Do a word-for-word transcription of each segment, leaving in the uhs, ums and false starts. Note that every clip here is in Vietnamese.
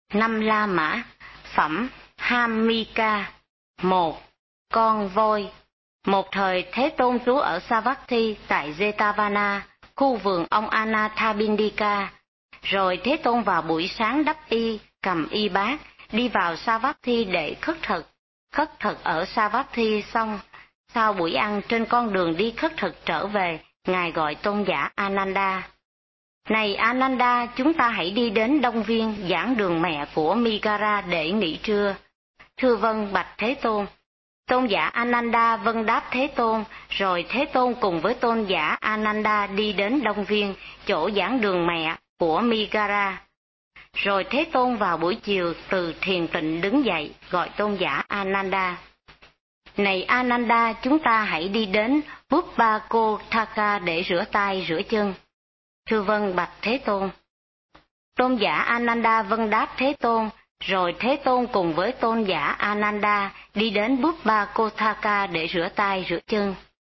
Năm La Mã, phẩm Hamika. Một. Con voi. Một thời Thế Tôn trú ở Savatthi tại Jetavana, khu vườn ông Anathapindika. Rồi Thế Tôn vào buổi sáng đắp y, cầm y bát, đi vào Savatthi để khất thực. Khất thực ở Savatthi xong, sau buổi ăn trên con đường đi khất thực trở về, Ngài gọi tôn giả Ananda. Này Ananda, chúng ta hãy đi đến Đông Viên, giảng đường mẹ của Migara để nghỉ trưa. Thưa vâng, bạch Thế Tôn. Tôn giả Ananda vâng đáp Thế Tôn, rồi Thế Tôn cùng với tôn giả Ananda đi đến Đông Viên, chỗ giảng đường mẹ của Migara. Rồi Thế Tôn vào buổi chiều từ thiền tịnh đứng dậy, gọi tôn giả Ananda. Này Ananda, chúng ta hãy đi đến Buppakotthaka để rửa tay rửa chân. Thưa vâng, bạch Thế Tôn. Tôn giả Ananda vâng đáp Thế Tôn, rồi Thế Tôn cùng với tôn giả Ananda đi đến Buppakotthaka để rửa tay rửa chân.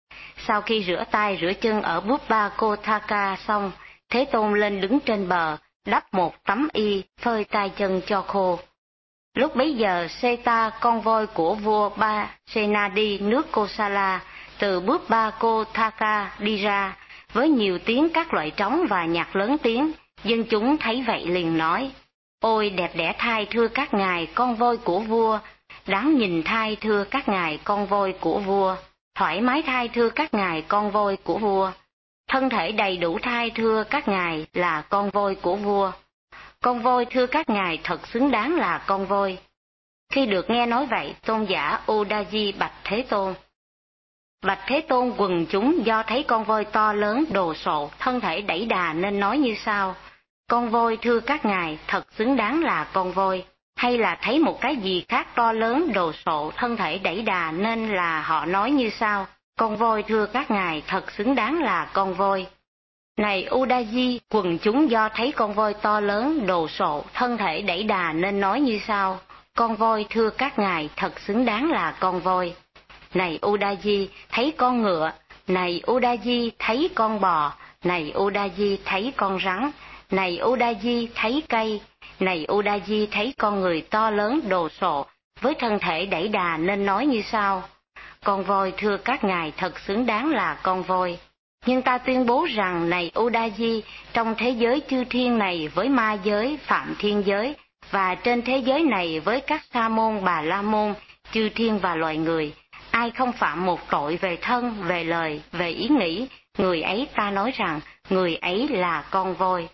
Sau khi rửa tay rửa chân ở Buppakotthaka xong, Thế Tôn lên đứng trên bờ, đắp một tấm y, phơi tay chân cho khô. Lúc bấy giờ, Seta, con voi của vua Ba Senadi nước Kosala, từ Buppakotthaka đi ra, với nhiều tiếng các loại trống và nhạc lớn tiếng. Dân chúng thấy vậy liền nói: Ôi đẹp đẽ thai thưa các ngài con voi của vua, đáng nhìn thai thưa các ngài con voi của vua, thoải mái thai thưa các ngài con voi của vua, thân thể đầy đủ thai thưa các ngài là con voi của vua. Con voi thưa các ngài thật xứng đáng là con voi. Khi được nghe nói vậy, tôn giả Udaji bạch Thế Tôn. Bạch Thế Tôn, quần chúng do thấy con voi to lớn, đồ sộ, thân thể đẩy đà nên nói như sau: Con voi thưa các ngài thật xứng đáng là con voi, hay là thấy một cái gì khác to lớn, đồ sộ, thân thể đẩy đà nên là họ nói như sau: Con voi thưa các ngài thật xứng đáng là con voi. Này Udaji, quần chúng do thấy con voi to lớn, đồ sộ, thân thể đẩy đà nên nói như sau: Con voi thưa các ngài thật xứng đáng là con voi. Này Udaji, thấy con ngựa. Này Udaji, thấy con bò. Này Udaji, thấy con rắn. Này Udaji, thấy cây. Này Udaji, thấy con người to lớn, đồ sộ, với thân thể đẩy đà nên nói như sau: Con voi thưa các ngài thật xứng đáng là con voi. Nhưng ta tuyên bố rằng, này Udaji, trong thế giới chư thiên này với ma giới, phạm thiên giới, và trên thế giới này với các sa môn, bà la môn, chư thiên và loài người, ai không phạm một tội về thân, về lời, về ý nghĩ, người ấy ta nói rằng, người ấy là con voi.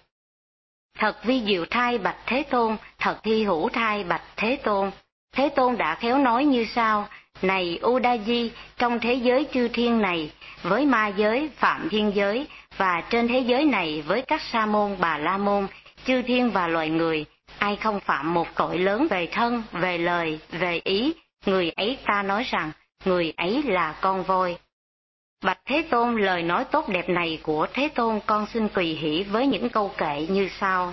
Thật vi diệu thai bạch Thế Tôn, thật hy hữu thai bạch Thế Tôn. Thế Tôn đã khéo nói như sau: Này Udaji, trong thế giới chư thiên này, với ma giới, phạm thiên giới, và trên thế giới này với các sa môn, bà la môn, chư thiên và loài người, ai không phạm một tội lớn về thân, về lời, về ý, người ấy ta nói rằng, người ấy là con voi. Bạch Thế Tôn, lời nói tốt đẹp này của Thế Tôn con xin tùy hỷ với những câu kệ như sau: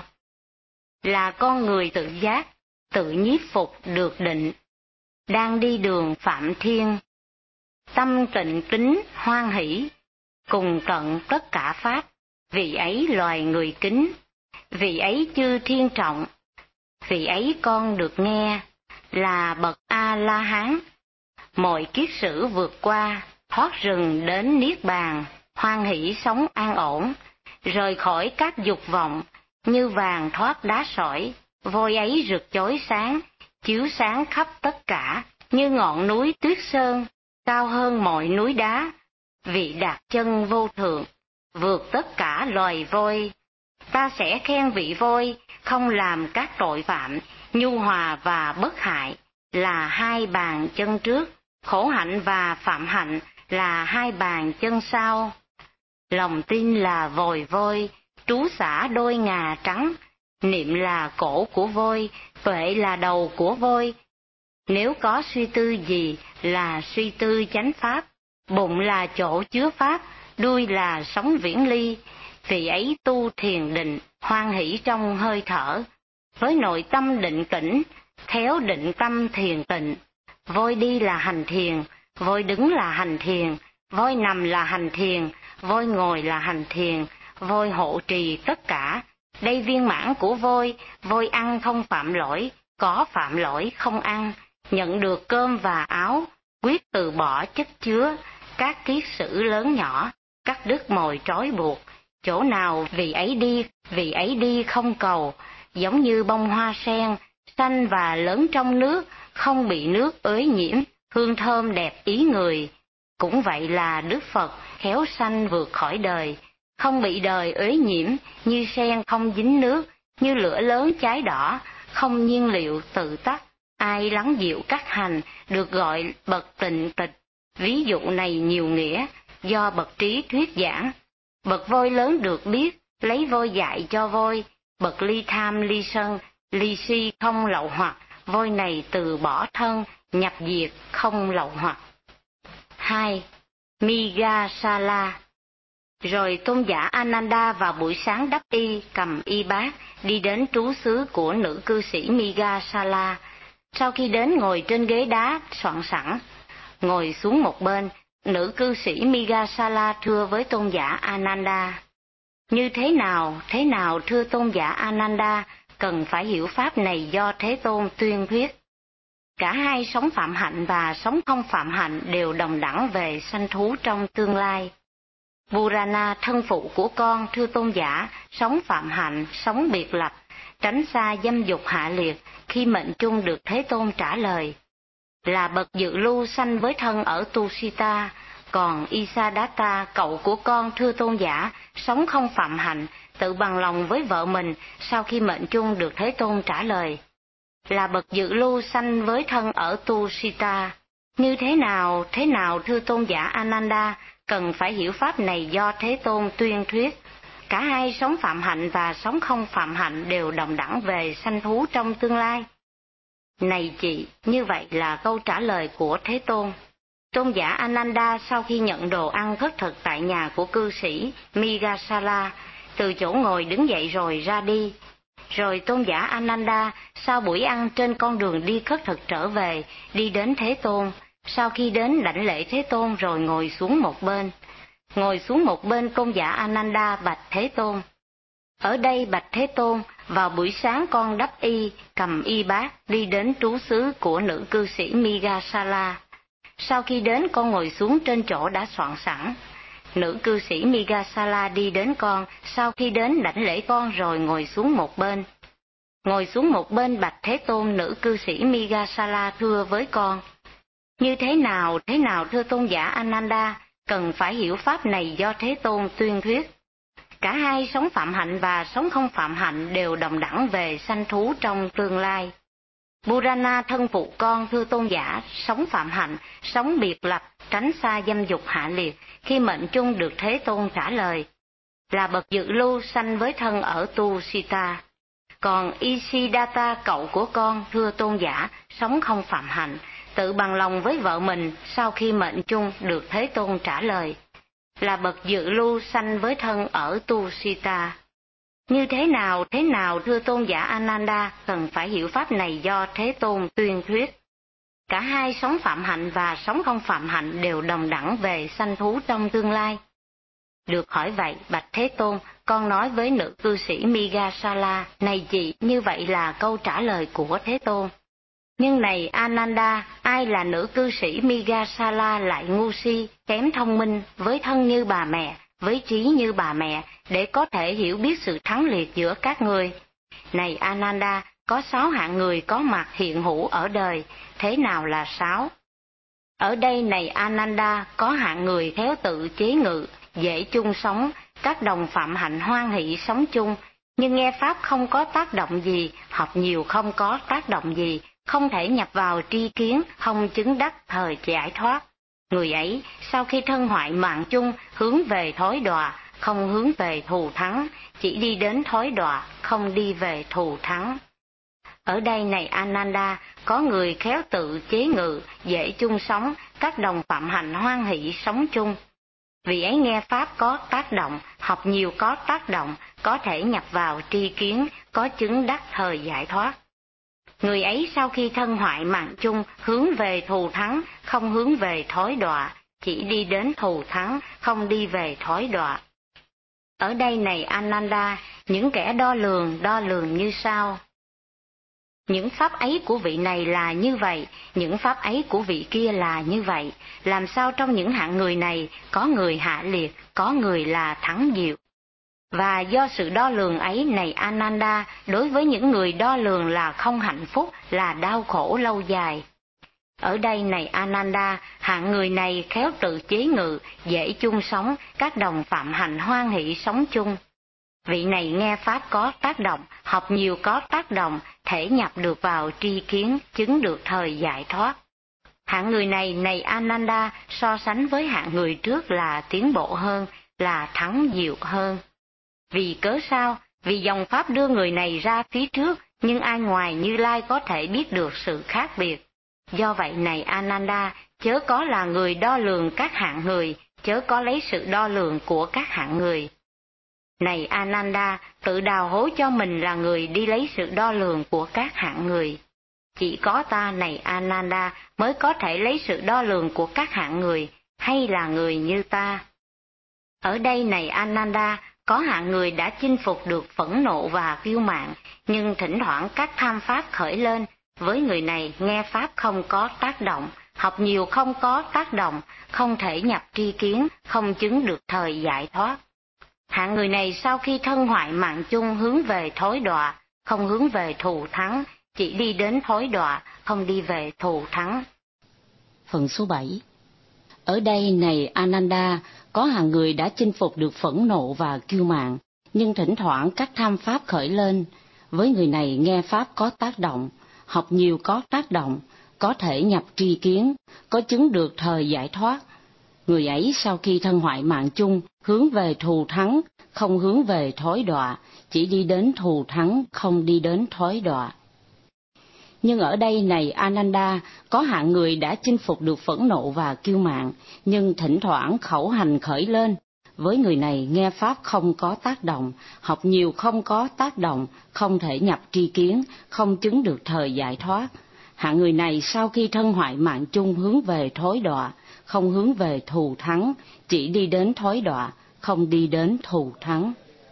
Là con người tự giác, tự nhiếp phục được định, đang đi đường phạm thiên, tâm tịnh kính hoan hỷ, cùng tận tất cả pháp, vị ấy loài người kính, vị ấy chư thiên trọng, vị ấy con được nghe, là bậc A-la-hán, mọi kiết sử vượt qua, thoát rừng đến niết bàn, hoan hỷ sống an ổn, rời khỏi các dục vọng, như vàng thoát đá sỏi, voi ấy rực chói sáng, chiếu sáng khắp tất cả, như ngọn núi tuyết sơn, cao hơn mọi núi đá, vị đạt chân vô thượng, vượt tất cả loài voi. Ta sẽ khen vị voi, không làm các tội phạm, nhu hòa và bất hại, là hai bàn chân trước, khổ hạnh và phạm hạnh là hai bàn chân sau. Lòng tin là vòi voi, trú xả đôi ngà trắng, niệm là cổ của voi, tuệ là đầu của voi. Nếu có suy tư gì là suy tư chánh pháp, bụng là chỗ chứa pháp, đuôi là sống viễn ly, vị ấy tu thiền định, hoan hỷ trong hơi thở, với nội tâm định tĩnh, khéo định tâm thiền tịnh. Voi đi là hành thiền, voi đứng là hành thiền, voi nằm là hành thiền, voi ngồi là hành thiền, voi hộ trì tất cả, Đây viên mãn của vôi, vôi ăn không phạm lỗi, có phạm lỗi không ăn, nhận được cơm và áo, quyết từ bỏ chất chứa, các kiết sử lớn nhỏ, cắt đứt mồi trói buộc, chỗ nào vì ấy đi, vì ấy đi không cầu, giống như bông hoa sen, xanh và lớn trong nước, không bị nước ới nhiễm, hương thơm đẹp ý người. Cũng vậy là Đức Phật khéo sanh vượt khỏi đời, không bị đời ới nhiễm, như sen không dính nước, như lửa lớn cháy đỏ, không nhiên liệu tự tắt. Ai lắng dịu các hành được gọi bậc tịnh tịch. Ví dụ này nhiều nghĩa, do bậc trí thuyết giảng. Bậc vôi lớn được biết, lấy vôi dạy cho vôi, bậc ly tham ly sân, ly si không lậu hoặc, vôi này từ bỏ thân, nhập diệt không lậu hoặc. hai. Migasala. Rồi tôn giả Ananda vào buổi sáng đắp y, cầm y bát, đi đến trú xứ của nữ cư sĩ Migasala. Sau khi đến ngồi trên ghế đá soạn sẵn, ngồi xuống một bên, nữ cư sĩ Migasala thưa với tôn giả Ananda. Như thế nào, thế nào thưa tôn giả Ananda, cần phải hiểu pháp này do Thế Tôn tuyên thuyết. Cả hai sống phạm hạnh và sống không phạm hạnh đều đồng đẳng về sanh thú trong tương lai. Purana thân phụ của con thưa tôn giả, sống phạm hạnh, sống biệt lập, tránh xa dâm dục hạ liệt, khi mệnh chung được Thế Tôn trả lời. Là bậc dự lưu sanh với thân ở Tusita, còn Isadatta cậu của con thưa tôn giả, sống không phạm hạnh, tự bằng lòng với vợ mình sau khi mệnh chung được Thế Tôn trả lời. Là bậc dự lưu sanh với thân ở Tusita. Như thế nào, thế nào thưa tôn giả Ananda, cần phải hiểu pháp này do Thế Tôn tuyên thuyết. Cả hai sống phạm hạnh và sống không phạm hạnh đều đồng đẳng về sanh thú trong tương lai. Này chị, như vậy là câu trả lời của Thế Tôn. Tôn giả Ananda sau khi nhận đồ ăn khất thực tại nhà của cư sĩ Migasala, từ chỗ ngồi đứng dậy rồi ra đi. Rồi tôn giả Ananda sau buổi ăn trên con đường đi khất thực trở về, đi đến Thế Tôn. Sau khi đến đảnh lễ Thế Tôn rồi ngồi xuống một bên. Ngồi xuống một bên tôn giả Ananda bạch Thế Tôn. Ở đây bạch Thế Tôn, vào buổi sáng con đắp y, cầm y bát, đi đến trú xứ của nữ cư sĩ Migasala. Sau khi đến con ngồi xuống trên chỗ đã soạn sẵn. Nữ cư sĩ Migasala đi đến con, sau khi đến đảnh lễ con rồi ngồi xuống một bên. Ngồi xuống một bên bạch Thế Tôn, nữ cư sĩ Migasala thưa với con. Như thế nào, thế nào thưa tôn giả Ananda, cần phải hiểu pháp này do Thế Tôn tuyên thuyết. Cả hai sống phạm hạnh và sống không phạm hạnh đều đồng đẳng về sanh thú trong tương lai. Purana thân phụ con thưa tôn giả, sống phạm hạnh, sống biệt lập, tránh xa dâm dục hạ liệt, khi mệnh chung được Thế Tôn trả lời. Là bậc dự lưu sanh với thân ở Tusita. Còn Isidatta cậu của con thưa tôn giả, sống không phạm hạnh, tự bằng lòng với vợ mình sau khi mệnh chung được Thế Tôn trả lời. Là bậc dự lưu sanh với thân ở Tusita. Như thế nào, thế nào thưa tôn giả Ananda, cần phải hiểu pháp này do Thế Tôn tuyên thuyết. Cả hai sống phạm hạnh và sống không phạm hạnh đều đồng đẳng về sanh thú trong tương lai. Được hỏi vậy, bạch Thế Tôn, con nói với nữ cư sĩ Migasala, này chị, như vậy là câu trả lời của Thế Tôn. Nhưng này Ananda, ai là nữ cư sĩ Migasala lại ngu si, kém thông minh, với thân như bà mẹ, với trí như bà mẹ, để có thể hiểu biết sự thắng liệt giữa các người? Này Ananda, có sáu hạng người có mặt hiện hữu ở đời, thế nào là sáu? Ở đây này Ananda, có hạng người khéo tự chế ngự, dễ chung sống, các đồng phạm hạnh hoan hỷ sống chung, nhưng nghe pháp không có tác động gì, học nhiều không có tác động gì, không thể nhập vào tri kiến, không chứng đắc thời giải thoát. Người ấy, sau khi thân hoại mạng chung, hướng về thối đọa, không hướng về thù thắng, chỉ đi đến thối đọa, không đi về thù thắng. Ở đây này Ananda, có người khéo tự chế ngự, dễ chung sống, các đồng phạm hạnh hoan hỷ sống chung. Vì ấy nghe pháp có tác động, học nhiều có tác động, có thể nhập vào tri kiến, có chứng đắc thời giải thoát. Người ấy sau khi thân hoại mạng chung, hướng về thù thắng, không hướng về thối đọa, chỉ đi đến thù thắng, không đi về thối đọa. Ở đây này Ananda, những kẻ đo lường đo lường như sau. Những pháp ấy của vị này là như vậy, những pháp ấy của vị kia là như vậy, làm sao trong những hạng người này có người hạ liệt, có người là thắng diệu. Và do sự đo lường ấy này Ananda, đối với những người đo lường là không hạnh phúc, là đau khổ lâu dài. Ở đây này Ananda, hạng người này khéo tự chế ngự, dễ chung sống, các đồng phạm hạnh hoan hỷ sống chung. Vị này nghe pháp có tác động, học nhiều có tác động, thể nhập được vào tri kiến, chứng được thời giải thoát. Hạng người này này Ananda so sánh với hạng người trước là tiến bộ hơn, là thắng diệu hơn. Vì cớ sao? Vì dòng pháp đưa người này ra phía trước, nhưng ai ngoài Như Lai có thể biết được sự khác biệt. Do vậy này Ananda, chớ có là người đo lường các hạng người, chớ có lấy sự đo lường của các hạng người. Này Ananda, tự đào hố cho mình là người đi lấy sự đo lường của các hạng người. Chỉ có ta này Ananda mới có thể lấy sự đo lường của các hạng người, hay là người như ta. Ở đây này Ananda, có hạng người đã chinh phục được phẫn nộ và kiêu mạn, nhưng thỉnh thoảng các tham pháp khởi lên. Với người này nghe pháp không có tác động, học nhiều không có tác động, không thể nhập tri kiến, không chứng được thời giải thoát. Hạng người này sau khi thân hoại mạng chung hướng về thối đọa, không hướng về thù thắng, chỉ đi đến thối đọa, không đi về thù thắng. Phần số bảy. Ở đây này Ananda, có hạng người đã chinh phục được phẫn nộ và kiêu mạn, nhưng thỉnh thoảng các tham pháp khởi lên. Với người này nghe pháp có tác động, học nhiều có tác động, có thể nhập tri kiến, có chứng được thời giải thoát. Người ấy sau khi thân hoại mạng chung, hướng về thù thắng, không hướng về thối đọa, chỉ đi đến thù thắng, không đi đến thối đọa. Nhưng ở đây này Ananda, có hạng người đã chinh phục được phẫn nộ và kiêu mạn, nhưng thỉnh thoảng khẩu hành khởi lên. Với người này nghe pháp không có tác động, học nhiều không có tác động, không thể nhập tri kiến, không chứng được thời giải thoát. Hạng người này sau khi thân hoại mạng chung hướng về thối đọa, không hướng về thù thắng, chỉ đi đến thối đọa, không đi đến thù thắng.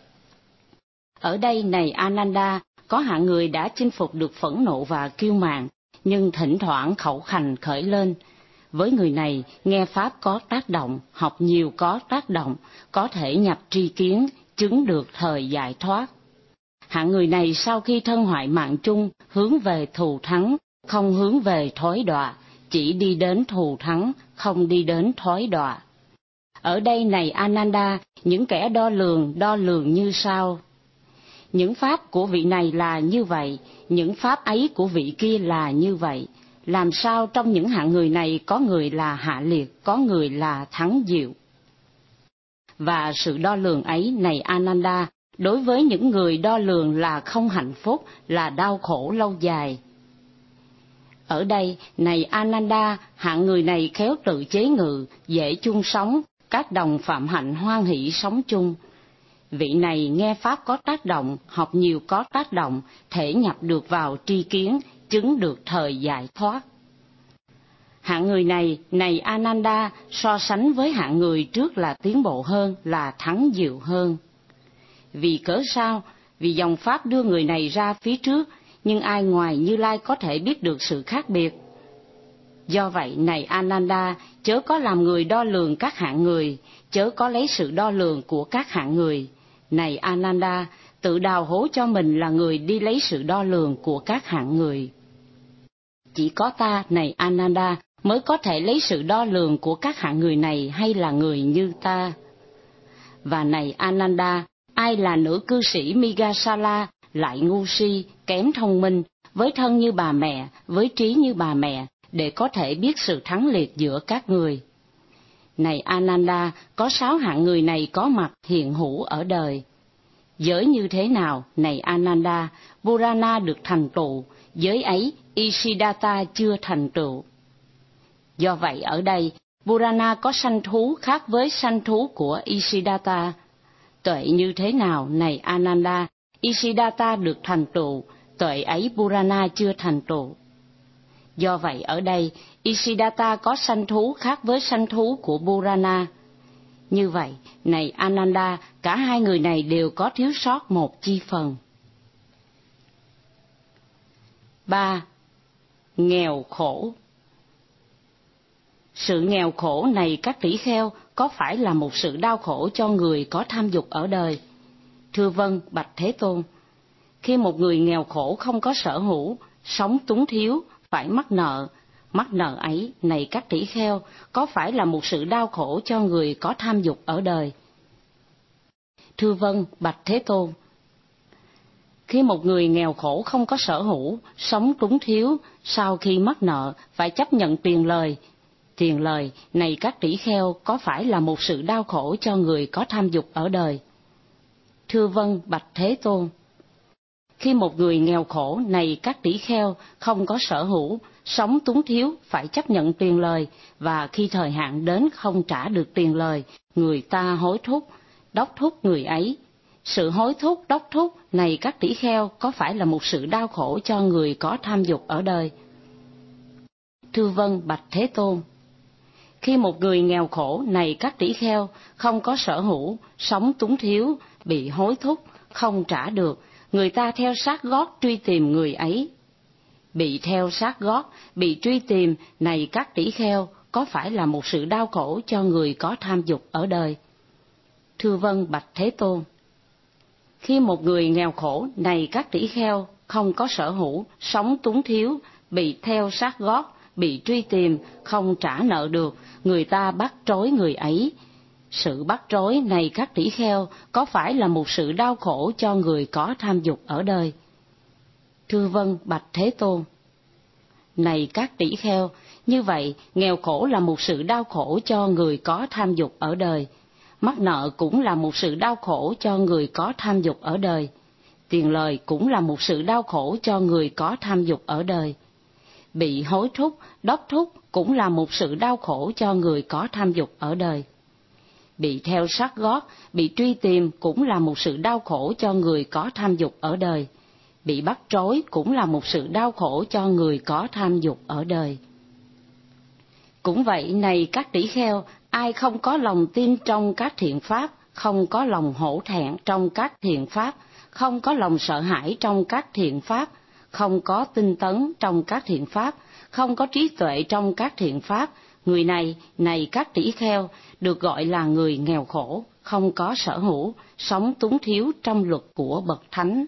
Ở đây này Ananda, có hạng người đã chinh phục được phẫn nộ và kiêu mạn, nhưng thỉnh thoảng khẩu hành khởi lên. Với người này, nghe pháp có tác động, học nhiều có tác động, có thể nhập tri kiến, chứng được thời giải thoát. Hạng người này sau khi thân hoại mạng chung, hướng về thù thắng, không hướng về thối đọa, chỉ đi đến thù thắng, không đi đến thối đọa. Ở đây này Ananda, những kẻ đo lường, đo lường như sau. Những pháp của vị này là như vậy, những pháp ấy của vị kia là như vậy. Làm sao trong những hạng người này có người là hạ liệt, có người là thắng diệu. Và sự đo lường ấy này Ananda, đối với những người đo lường là không hạnh phúc, là đau khổ lâu dài. Ở đây, này Ananda, hạng người này khéo tự chế ngự, dễ chung sống, các đồng phạm hạnh hoan hỷ sống chung. Vị này nghe pháp có tác động, học nhiều có tác động, thể nhập được vào tri kiến, chứng được thời giải thoát. Hạng người này, này Ananda, so sánh với hạng người trước là tiến bộ hơn, là thắng diệu hơn. Vì cớ sao? Vì dòng pháp đưa người này ra phía trước, nhưng ai ngoài Như Lai có thể biết được sự khác biệt. Do vậy, này Ananda, chớ có làm người đo lường các hạng người, chớ có lấy sự đo lường của các hạng người. Này Ananda, tự đào hố cho mình là người đi lấy sự đo lường của các hạng người. Chỉ có ta, này Ananda, mới có thể lấy sự đo lường của các hạng người này hay là người như ta. Và này Ananda, ai là nữ cư sĩ Migasala, lại ngu si, kém thông minh, với thân như bà mẹ, với trí như bà mẹ, để có thể biết sự thắng liệt giữa các người. Này Ananda, có sáu hạng người này có mặt hiện hữu ở đời. Giới như thế nào, này Ananda, Purana được thành tựu, giới ấy Isiddhata chưa thành tựu. Do vậy ở đây, Purana có sanh thú khác với sanh thú của Isiddhata. Tuệ như thế nào, này Ananda, Isiddhata được thành tựu, tuệ ấy Purana chưa thành tựu. Do vậy ở đây, Isiddhata có sanh thú khác với sanh thú của Purana. Như vậy, này Ananda, cả hai người này đều có thiếu sót một chi phần. Ba. Nghèo khổ. Sự nghèo khổ này các tỷ kheo có phải là một sự đau khổ cho người có tham dục ở đời? Thưa vâng, bạch Thế Tôn. Khi một người nghèo khổ không có sở hữu, sống túng thiếu, phải mắc nợ, mắc nợ ấy, này các tỷ kheo, có phải là một sự đau khổ cho người có tham dục ở đời? Thưa vâng, bạch Thế Tôn. Khi một người nghèo khổ không có sở hữu, sống túng thiếu, sau khi mắc nợ, phải chấp nhận tiền lời. Tiền lời, này các tỷ kheo, có phải là một sự đau khổ cho người có tham dục ở đời? Thưa vâng, bạch Thế Tôn. Khi một người nghèo khổ, này các tỷ kheo, không có sở hữu, sống túng thiếu, phải chấp nhận tiền lời, và khi thời hạn đến không trả được tiền lời, người ta hối thúc, đốc thúc người ấy. Sự hối thúc, đốc thúc, này các tỷ kheo, có phải là một sự đau khổ cho người có tham dục ở đời? Thưa vâng, bạch Thế Tôn. Khi một người nghèo khổ, này các tỷ kheo, không có sở hữu, sống túng thiếu, bị hối thúc, không trả được, người ta theo sát gót truy tìm người ấy. Bị theo sát gót, bị truy tìm, này các tỷ kheo, có phải là một sự đau khổ cho người có tham dục ở đời? Thưa vâng, bạch Thế Tôn. Khi một người nghèo khổ, này các tỷ kheo, không có sở hữu, sống túng thiếu, bị theo sát gót, bị truy tìm, không trả nợ được, người ta bắt trói người ấy. Sự bắt trói này các tỷ kheo, có phải là một sự đau khổ cho người có tham dục ở đời? Thưa vâng, bạch Thế Tôn. Này các tỷ kheo, như vậy, nghèo khổ là một sự đau khổ cho người có tham dục ở đời. Mắc nợ cũng là một sự đau khổ cho người có tham dục ở đời. Tiền lời cũng là một sự đau khổ cho người có tham dục ở đời. Bị hối thúc, đốc thúc cũng là một sự đau khổ cho người có tham dục ở đời. Bị theo sát gót, bị truy tìm cũng là một sự đau khổ cho người có tham dục ở đời. Bị bắt trói cũng là một sự đau khổ cho người có tham dục ở đời. Cũng vậy, này các tỷ kheo, ai không có lòng tin trong các thiện pháp, không có lòng hổ thẹn trong các thiện pháp, không có lòng sợ hãi trong các thiện pháp, không có tinh tấn trong các thiện pháp, không có trí tuệ trong các thiện pháp, người này, này các tỷ kheo, được gọi là người nghèo khổ, không có sở hữu, sống túng thiếu trong luật của bậc thánh.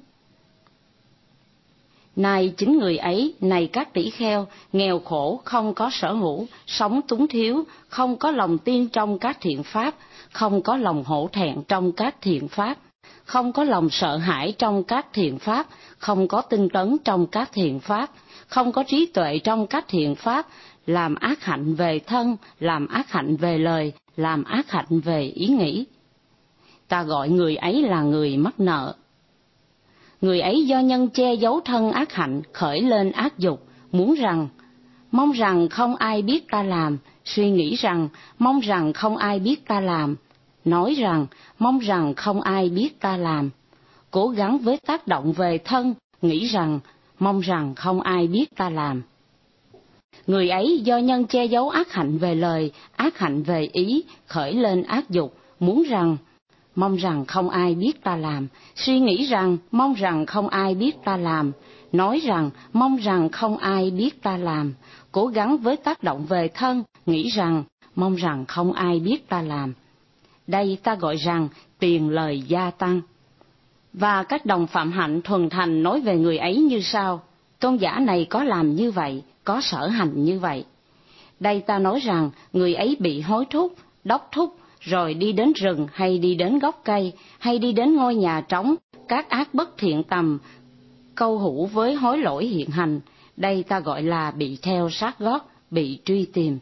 Này chính người ấy, này các tỷ kheo, nghèo khổ, không có sở hữu, sống túng thiếu, không có lòng tin trong các thiện pháp, không có lòng hổ thẹn trong các thiện pháp, không có lòng sợ hãi trong các thiện pháp, không có tinh tấn trong các thiện pháp, không có trí tuệ trong các thiện pháp, làm ác hạnh về thân, làm ác hạnh về lời, làm ác hạnh về ý nghĩ. Ta gọi người ấy là người mắc nợ. Người ấy do nhân che giấu thân ác hạnh, khởi lên ác dục, muốn rằng, mong rằng không ai biết ta làm, suy nghĩ rằng, mong rằng không ai biết ta làm, nói rằng, mong rằng không ai biết ta làm, cố gắng với tác động về thân, nghĩ rằng, mong rằng không ai biết ta làm. Người ấy do nhân che giấu ác hạnh về lời, ác hạnh về ý, khởi lên ác dục, muốn rằng, mong rằng không ai biết ta làm, suy nghĩ rằng, mong rằng không ai biết ta làm, nói rằng, mong rằng không ai biết ta làm, cố gắng với tác động về thân, nghĩ rằng, mong rằng không ai biết ta làm. Đây ta gọi rằng tiền lời gia tăng. Và các đồng phạm hạnh thuần thành nói về người ấy như sau: tôn giả này có làm như vậy, có sở hành như vậy. Đây ta nói rằng người ấy bị hối thúc, đốc thúc, rồi đi đến rừng hay đi đến gốc cây, hay đi đến ngôi nhà trống, các ác bất thiện tầm, câu hữu với hối lỗi hiện hành. Đây ta gọi là bị theo sát gót, bị truy tìm.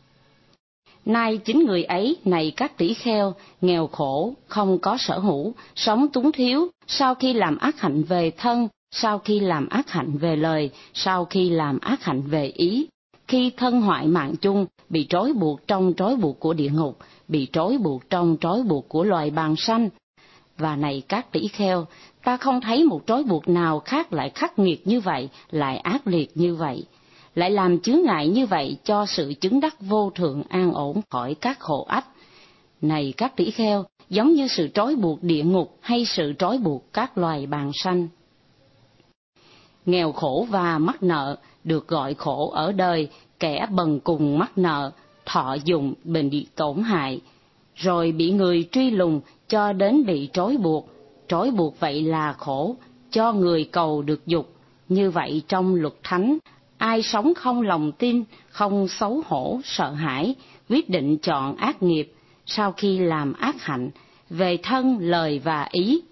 Nay chính người ấy, này các tỷ kheo, nghèo khổ, không có sở hữu, sống túng thiếu, sau khi làm ác hạnh về thân, sau khi làm ác hạnh về lời, sau khi làm ác hạnh về ý, khi thân hoại mạng chung, bị trói buộc trong trói buộc của địa ngục, bị trói buộc trong trói buộc của loài bàng sanh. Và này các tỷ kheo, ta không thấy một trói buộc nào khác lại khắc nghiệt như vậy, lại ác liệt như vậy, lại làm chướng ngại như vậy cho sự chứng đắc vô thượng an ổn khỏi các khổ ách. Này các tỷ kheo, giống như sự trói buộc địa ngục hay sự trói buộc các loài bàng sanh. Nghèo khổ và mắc nợ được gọi khổ ở đời, kẻ bần cùng mắc nợ, thọ dụng bền bị tổn hại, rồi bị người truy lùng cho đến bị trói buộc. Trói buộc vậy là khổ, cho người cầu được dục. Như vậy trong luật thánh, ai sống không lòng tin, không xấu hổ, sợ hãi, quyết định chọn ác nghiệp sau khi làm ác hạnh, về thân, lời và ý,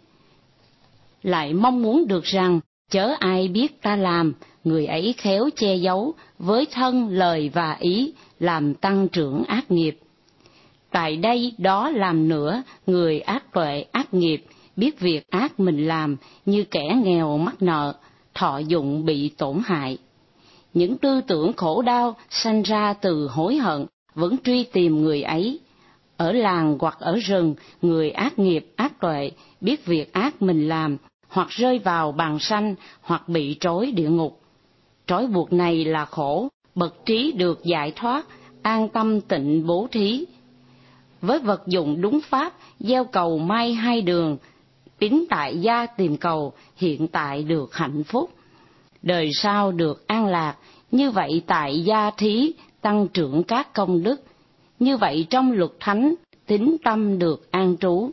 lại mong muốn được rằng chớ ai biết ta làm, người ấy khéo che giấu với thân, lời và ý, làm tăng trưởng ác nghiệp. Tại đây đó làm nữa, người ác tuệ ác nghiệp, biết việc ác mình làm, như kẻ nghèo mắc nợ, thọ dụng bị tổn hại. Những tư tưởng khổ đau sanh ra từ hối hận, vẫn truy tìm người ấy. Ở làng hoặc ở rừng, người ác nghiệp ác tuệ, biết việc ác mình làm, hoặc rơi vào bàng sanh, hoặc bị trói địa ngục. Trói buộc này là khổ, bậc trí được giải thoát, an tâm tịnh bố thí. Với vật dụng đúng pháp, gieo cầu may hai đường, tín tại gia tìm cầu, hiện tại được hạnh phúc, đời sau được an lạc. Như vậy tại gia thí, tăng trưởng các công đức. Như vậy trong luật thánh, tín tâm được an trú.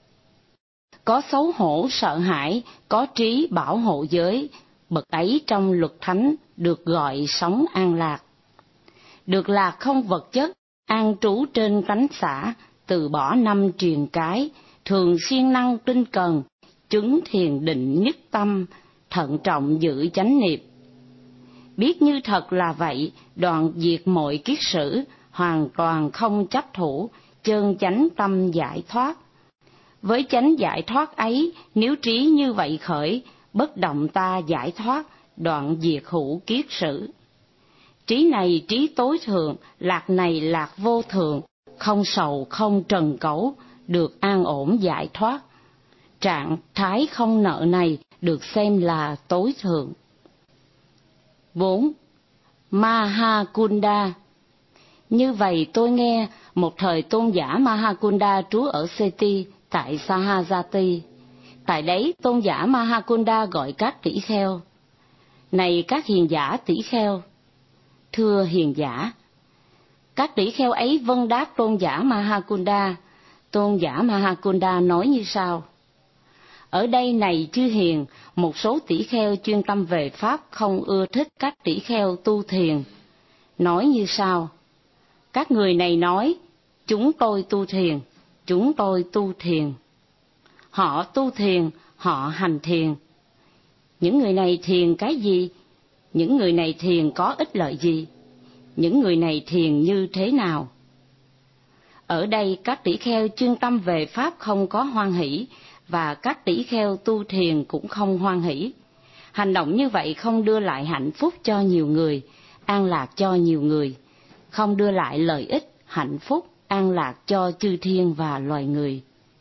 Có xấu hổ sợ hãi, có trí bảo hộ giới, bậc ấy trong luật thánh được gọi sống an lạc. Được lạc không vật chất, an trú trên tánh xã, từ bỏ năm truyền cái, thường siêng năng tinh cần, chứng thiền định nhất tâm, thận trọng giữ chánh niệm. Biết như thật là vậy, đoạn diệt mọi kiết sử, hoàn toàn không chấp thủ, chân chánh tâm giải thoát. Với chánh giải thoát ấy, nếu trí như vậy khởi, bất động ta giải thoát, đoạn diệt hữu kiết sử. Trí này trí tối thượng, lạc này lạc vô thượng, không sầu không trần cấu, được an ổn giải thoát. Trạng thái không nợ này được xem là tối thượng. bốn. Mahakunda. Như vậy tôi nghe, một thời tôn giả Mahakunda trú ở Seti tại Sahajati. Tại đấy tôn giả Mahakunda gọi các tỷ kheo: Này các hiền giả tỷ kheo. Thưa hiền giả. Các tỷ kheo ấy vâng đáp tôn giả Mahakunda. Tôn giả Mahakunda nói như sau: Ở đây này chư hiền, một số tỷ kheo chuyên tâm về Pháp không ưa thích các tỷ kheo tu thiền. Nói như sau: Các người này nói, chúng tôi tu thiền, chúng tôi tu thiền. Họ tu thiền, họ hành thiền. Những người này thiền cái gì? Những người này thiền có ích lợi gì? Những người này thiền như thế nào? Ở đây các tỷ kheo chuyên tâm về Pháp không có hoan hỷ, và các tỷ kheo tu thiền cũng không hoan hỷ. Hành động như vậy không đưa lại hạnh phúc cho nhiều người, an lạc cho nhiều người, không đưa lại lợi ích, hạnh phúc, an lạc cho chư thiên và loài người.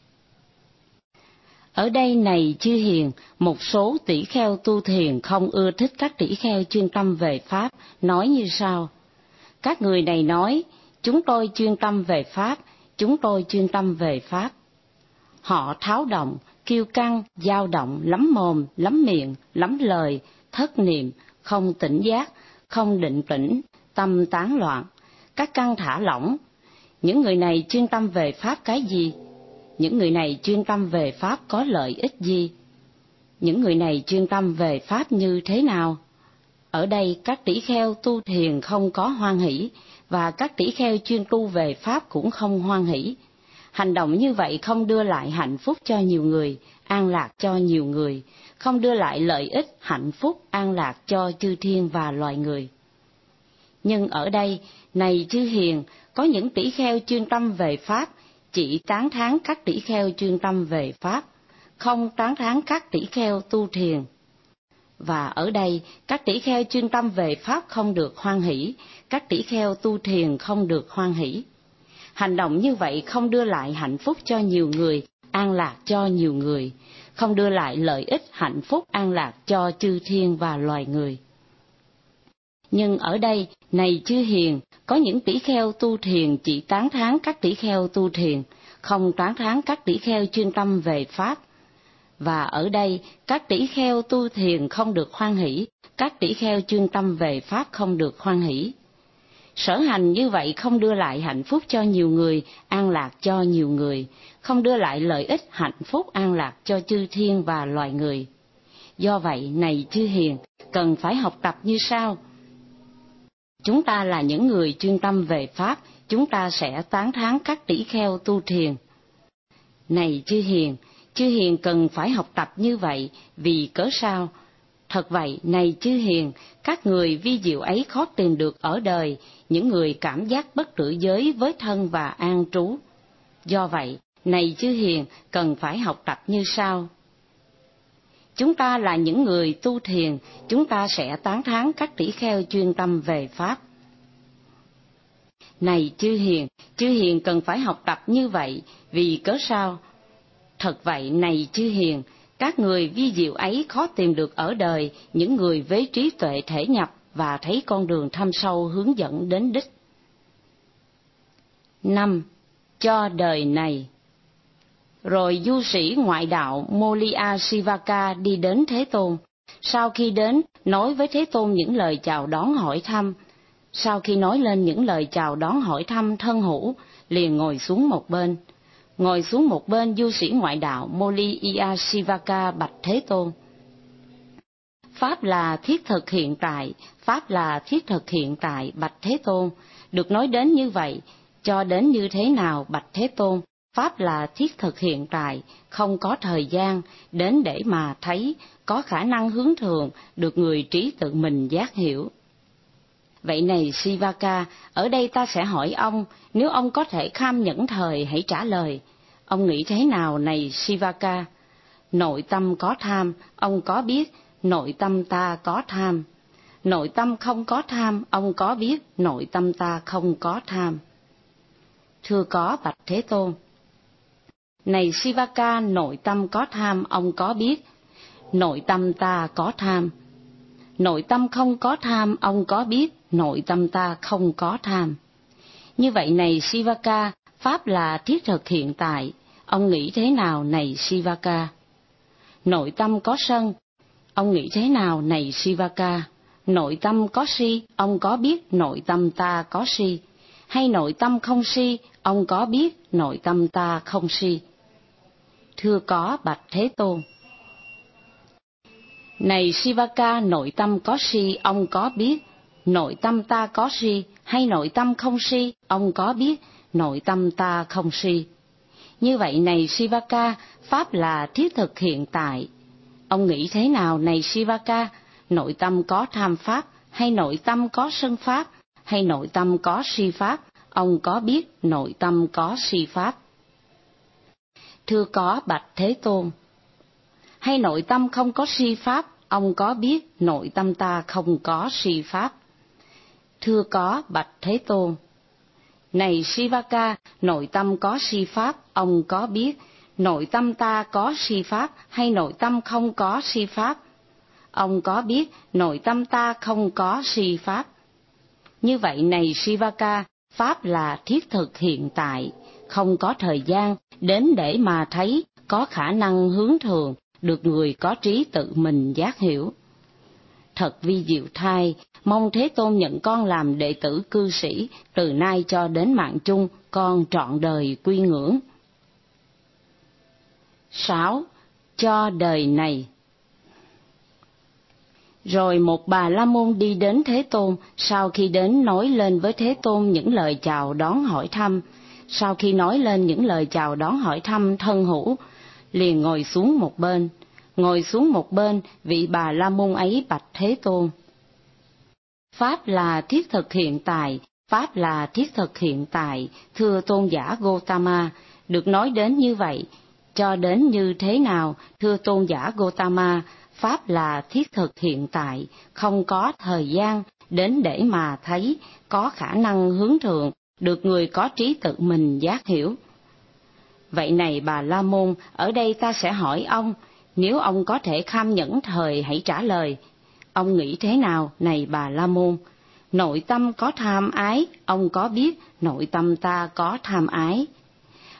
Ở đây này chư hiền, một số tỷ kheo tu thiền không ưa thích các tỷ kheo chuyên tâm về Pháp, nói như sau: Các người này nói, chúng tôi chuyên tâm về Pháp, chúng tôi chuyên tâm về Pháp. Họ tháo động, kiêu căng, dao động, lắm mồm, lắm miệng, lắm lời, thất niệm, không tỉnh giác, không định tĩnh, tâm tán loạn, các căn thả lỏng. Những người này chuyên tâm về Pháp cái gì? Những người này chuyên tâm về Pháp có lợi ích gì? Những người này chuyên tâm về Pháp như thế nào? Ở đây các tỷ kheo tu thiền không có hoan hỷ, và các tỷ kheo chuyên tu về Pháp cũng không hoan hỷ. Hành động như vậy không đưa lại hạnh phúc cho nhiều người, an lạc cho nhiều người, không đưa lại lợi ích, hạnh phúc, an lạc cho chư thiên và loài người. Nhưng ở đây, này chư hiền, có những tỷ kheo chuyên tâm về Pháp, chỉ tán thán các tỷ kheo chuyên tâm về Pháp, không tán thán các tỷ kheo tu thiền. Và ở đây, các tỷ kheo chuyên tâm về Pháp không được hoan hỷ, các tỷ kheo tu thiền không được hoan hỷ. Hành động như vậy không đưa lại hạnh phúc cho nhiều người, an lạc cho nhiều người, không đưa lại lợi ích, hạnh phúc, an lạc cho chư thiên và loài người. Nhưng ở đây, này chư hiền, có những tỷ kheo tu thiền chỉ tán thán các tỷ kheo tu thiền, không tán thán các tỷ kheo chuyên tâm về Pháp. Và ở đây, các tỷ kheo tu thiền không được hoan hỷ, các tỷ kheo chuyên tâm về Pháp không được hoan hỷ. Sở hành như vậy không đưa lại hạnh phúc cho nhiều người, an lạc cho nhiều người, không đưa lại lợi ích hạnh phúc an lạc cho chư thiên và loài người. Do vậy, này chư hiền, cần phải học tập như sau. Chúng ta là những người chuyên tâm về Pháp, chúng ta sẽ tán thán các tỷ kheo tu thiền. Này chư hiền, chư hiền cần phải học tập như vậy, vì cớ sao? Thật vậy, này chư hiền, các người vi diệu ấy khó tìm được ở đời, những người cảm giác bất tử giới với thân và an trú. Do vậy, này chư hiền, cần phải học tập như sau. Chúng ta là những người tu thiền, chúng ta sẽ tán thán các tỷ kheo chuyên tâm về Pháp. Này chư hiền, chư hiền cần phải học tập như vậy, vì cớ sao? Thật vậy, này chư hiền, các người vi diệu ấy khó tìm được ở đời, những người với trí tuệ thể nhập và thấy con đường thâm sâu hướng dẫn đến đích. Năm. Cho đời này. Rồi du sĩ ngoại đạo Molia Sivaka đi đến Thế Tôn. Sau khi đến, nói với Thế Tôn những lời chào đón hỏi thăm. Sau khi nói lên những lời chào đón hỏi thăm thân hữu, liền ngồi xuống một bên. Ngồi xuống một bên, du sĩ ngoại đạo Molia Sivaka bạch Thế Tôn. Pháp là thiết thực hiện tại, Pháp là thiết thực hiện tại, bạch Thế Tôn. Được nói đến như vậy, cho đến như thế nào, bạch Thế Tôn? Pháp là thiết thực hiện tại, không có thời gian, đến để mà thấy, có khả năng hướng thường, được người trí tự mình giác hiểu. Vậy này Sivaka, ở đây ta sẽ hỏi ông, nếu ông có thể kham nhẫn thời hãy trả lời. Ông nghĩ thế nào này Sivaka? Nội tâm có tham, ông có biết, nội tâm ta có tham. Nội tâm không có tham, ông có biết, nội tâm ta không có tham. Thưa có bạch Thế Tôn. Này Sivaka, nội tâm có tham, ông có biết, nội tâm ta có tham. Nội tâm không có tham, ông có biết, nội tâm ta không có tham. Như vậy này Sivaka, Pháp là thiết thực hiện tại, ông nghĩ thế nào này Sivaka? Nội tâm có sân, ông nghĩ thế nào này Sivaka? Nội tâm có si, ông có biết nội tâm ta có si? Hay nội tâm không si, ông có biết nội tâm ta không si? Thưa có bạch Thế Tôn. Này Sivaka, nội tâm có si, ông có biết nội tâm ta có si? Hay nội tâm không si, ông có biết nội tâm ta không si? Như vậy này Sivaka, Pháp là thiết thực hiện tại. Ông nghĩ thế nào này Sivaka? Nội tâm có tham Pháp, hay nội tâm có sân Pháp, hay nội tâm có si Pháp? Ông có biết nội tâm có si Pháp? Thưa có bạch Thế Tôn. Hay nội tâm không có si Pháp, ông có biết nội tâm ta không có si Pháp? Thưa có bạch Thế Tôn. Này Sivaka, nội tâm có si Pháp, ông có biết nội tâm ta có si Pháp, hay nội tâm không có si Pháp? Ông có biết nội tâm ta không có si Pháp? Như vậy này Sivaka, Pháp là thiết thực hiện tại, không có thời gian, đến để mà thấy, có khả năng hướng thường, được người có trí tự mình giác hiểu. Thật vi diệu thay, mong Thế Tôn nhận con làm đệ tử cư sĩ, từ nay cho đến mạng chung, con trọn đời quy ngưỡng. Sáu. Cho đời này. Rồi một Bà La Môn đi đến Thế Tôn, sau khi đến nói lên với Thế Tôn những lời chào đón hỏi thăm. Sau khi nói lên những lời chào đón hỏi thăm thân hữu, liền ngồi xuống một bên. Ngồi xuống một bên, vị Bà La Môn ấy bạch Thế Tôn. Pháp là thiết thực hiện tại, Pháp là thiết thực hiện tại, thưa tôn giả Gotama, được nói đến như vậy, cho đến như thế nào, thưa tôn giả Gotama? Pháp là thiết thực hiện tại, không có thời gian, đến để mà thấy, có khả năng hướng thượng, được người có trí tự mình giác hiểu. Vậy này Bà La Môn, ở đây ta sẽ hỏi ông, nếu ông có thể kham nhẫn thời hãy trả lời. Ông nghĩ thế nào này Bà La Môn? Nội tâm có tham ái, ông có biết nội tâm ta có tham ái?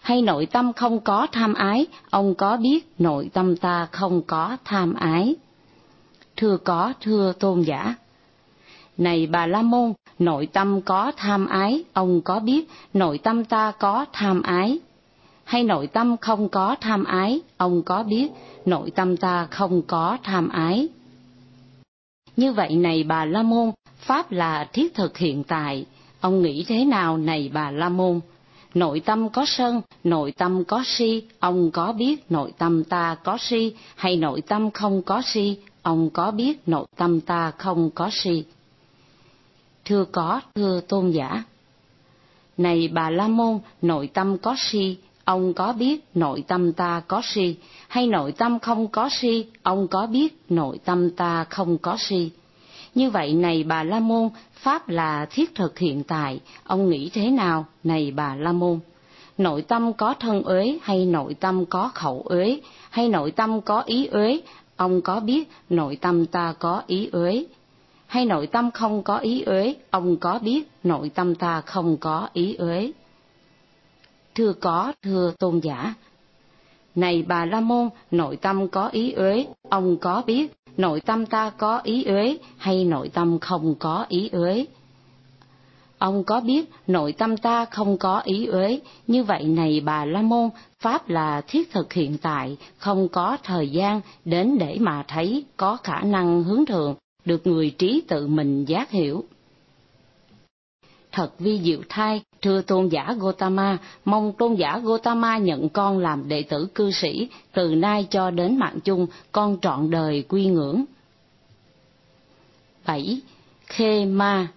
hay nội tâm không có tham ái, ông có biết nội tâm ta không có tham ái? Thưa có, thưa tôn giả. Này Bà La Môn, nội tâm có tham ái, ông có biết nội tâm ta có tham ái? Hay nội tâm không có tham ái, ông có biết nội tâm ta không có tham ái? Như vậy này Bà La Môn, Pháp là thiết thực hiện tại, ông nghĩ thế nào này Bà La Môn? Nội tâm có sân, nội tâm có si, ông có biết nội tâm ta có si, hay nội tâm không có si, ông có biết nội tâm ta không có si? Thưa có, thưa tôn giả. Này Bà La Môn, nội tâm có si, ông có biết nội tâm ta có si, hay nội tâm không có si, ông có biết nội tâm ta không có si? Như vậy này Bà La Môn, Pháp là thiết thực hiện tại, ông nghĩ thế nào này Bà La Môn? Nội tâm có thân uế hay nội tâm có khẩu uế, hay nội tâm có ý uế, ông có biết nội tâm ta có ý uế? Hay nội tâm không có ý uế, ông có biết nội tâm ta không có ý uế? Thưa có, thưa tôn giả. Này Bà La Môn, nội tâm có ý uế, ông có biết nội tâm ta có ý uế, hay nội tâm không có ý uế? Ông có biết nội tâm ta không có ý uế. Như vậy này Bà La Môn, Pháp là thiết thực hiện tại, không có thời gian đến để mà thấy, có khả năng hướng thượng, được người trí tự mình giác hiểu. Thật vi diệu thay, thưa tôn giả Gotama, mong tôn giả Gotama nhận con làm đệ tử cư sĩ, từ nay cho đến mạng chung, con trọn đời quy ngưỡng. bảy. Khê Ma.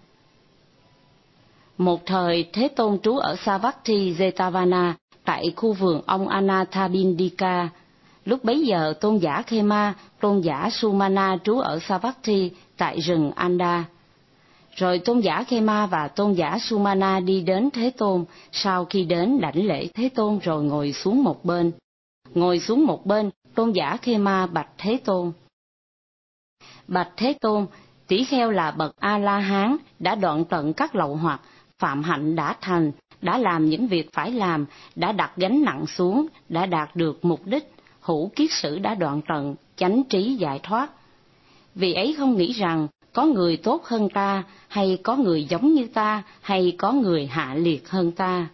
Một thời Thế Tôn trú ở Savatthi Jetavana, tại khu vườn ông Anathapindika. Lúc bấy giờ tôn giả Khê Ma, tôn giả Sumana trú ở Savatthi tại rừng Anda. Rồi tôn giả Khê Ma và tôn giả Sumana đi đến Thế Tôn, sau khi đến đảnh lễ Thế Tôn rồi ngồi xuống một bên. Ngồi xuống một bên, tôn giả Khê Ma bạch Thế Tôn. Bạch Thế Tôn, tỷ kheo là bậc A-la-hán, đã đoạn tận các lậu hoặc, phạm hạnh đã thành, đã làm những việc phải làm, đã đặt gánh nặng xuống, đã đạt được mục đích, hữu kiết sử đã đoạn tận, chánh trí giải thoát. Vì ấy không nghĩ rằng có người tốt hơn ta, hay có người giống như ta, hay có người hạ liệt hơn ta.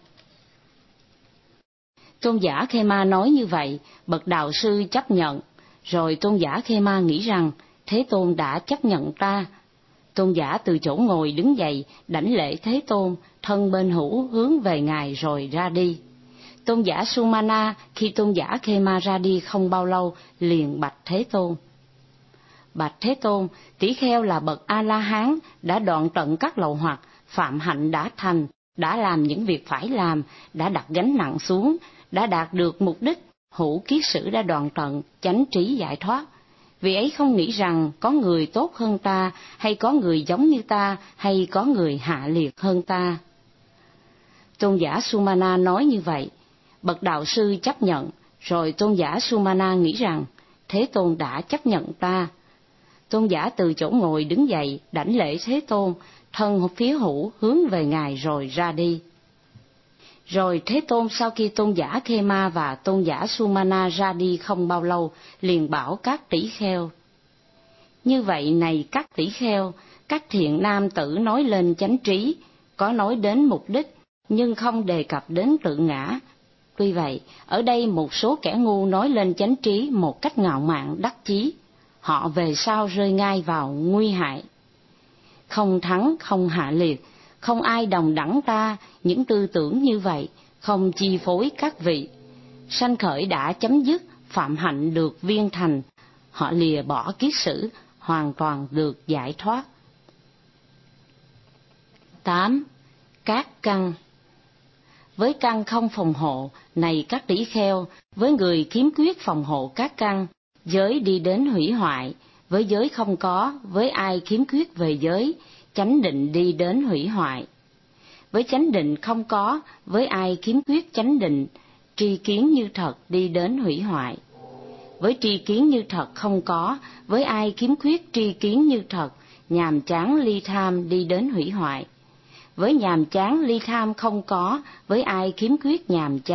Tôn giả Khê Ma nói như vậy, bậc đạo sư chấp nhận, rồi tôn giả Khê Ma nghĩ rằng Thế Tôn đã chấp nhận ta. Tôn giả từ chỗ ngồi đứng dậy, đảnh lễ Thế Tôn, thân bên hữu hướng về Ngài rồi ra đi. Tôn giả Sumana khi tôn giả Khê Ma ra đi không bao lâu liền bạch Thế Tôn. Bạch Thế Tôn, tỷ kheo là bậc A-la-hán, đã đoạn tận các lậu hoặc, phạm hạnh đã thành, đã làm những việc phải làm, đã đặt gánh nặng xuống, đã đạt được mục đích, hữu kiết sử đã đoạn tận, chánh trí giải thoát. Vì ấy không nghĩ rằng có người tốt hơn ta, hay có người giống như ta, hay có người hạ liệt hơn ta. Tôn giả Sumana nói như vậy, bậc đạo sư chấp nhận, rồi tôn giả Sumana nghĩ rằng Thế Tôn đã chấp nhận ta. Tôn giả từ chỗ ngồi đứng dậy, đảnh lễ Thế Tôn, thân phía hữu hướng về Ngài rồi ra đi. Rồi Thế Tôn sau khi tôn giả Khê Ma và tôn giả Sumana ra đi không bao lâu, liền bảo các tỷ kheo. Như vậy này các tỷ kheo, các thiện nam tử nói lên chánh trí, có nói đến mục đích, nhưng không đề cập đến tự ngã. Tuy vậy, ở đây một số kẻ ngu nói lên chánh trí một cách ngạo mạn đắc chí, họ về sau rơi ngay vào nguy hại. Không thắng, không hạ liệt, không ai đồng đẳng ta, những tư tưởng như vậy, không chi phối các vị. Sanh khởi đã chấm dứt, phạm hạnh được viên thành, họ lìa bỏ kiết sử, hoàn toàn được giải thoát. tám. Các căn. Với căn không phòng hộ, này các tỷ kheo, với người khiếm khuyết phòng hộ các căn, giới đi đến hủy hoại, với giới không có, với ai khiếm khuyết về giới, chánh định đi đến hủy hoại. Với chánh định không có, với ai khiếm khuyết chánh định, tri kiến như thật đi đến hủy hoại. Với tri kiến như thật không có, với ai khiếm khuyết tri kiến như thật, nhàm chán ly tham đi đến hủy hoại. Với nhàm chán ly tham không có, với ai khiếm khuyết nhàm chán,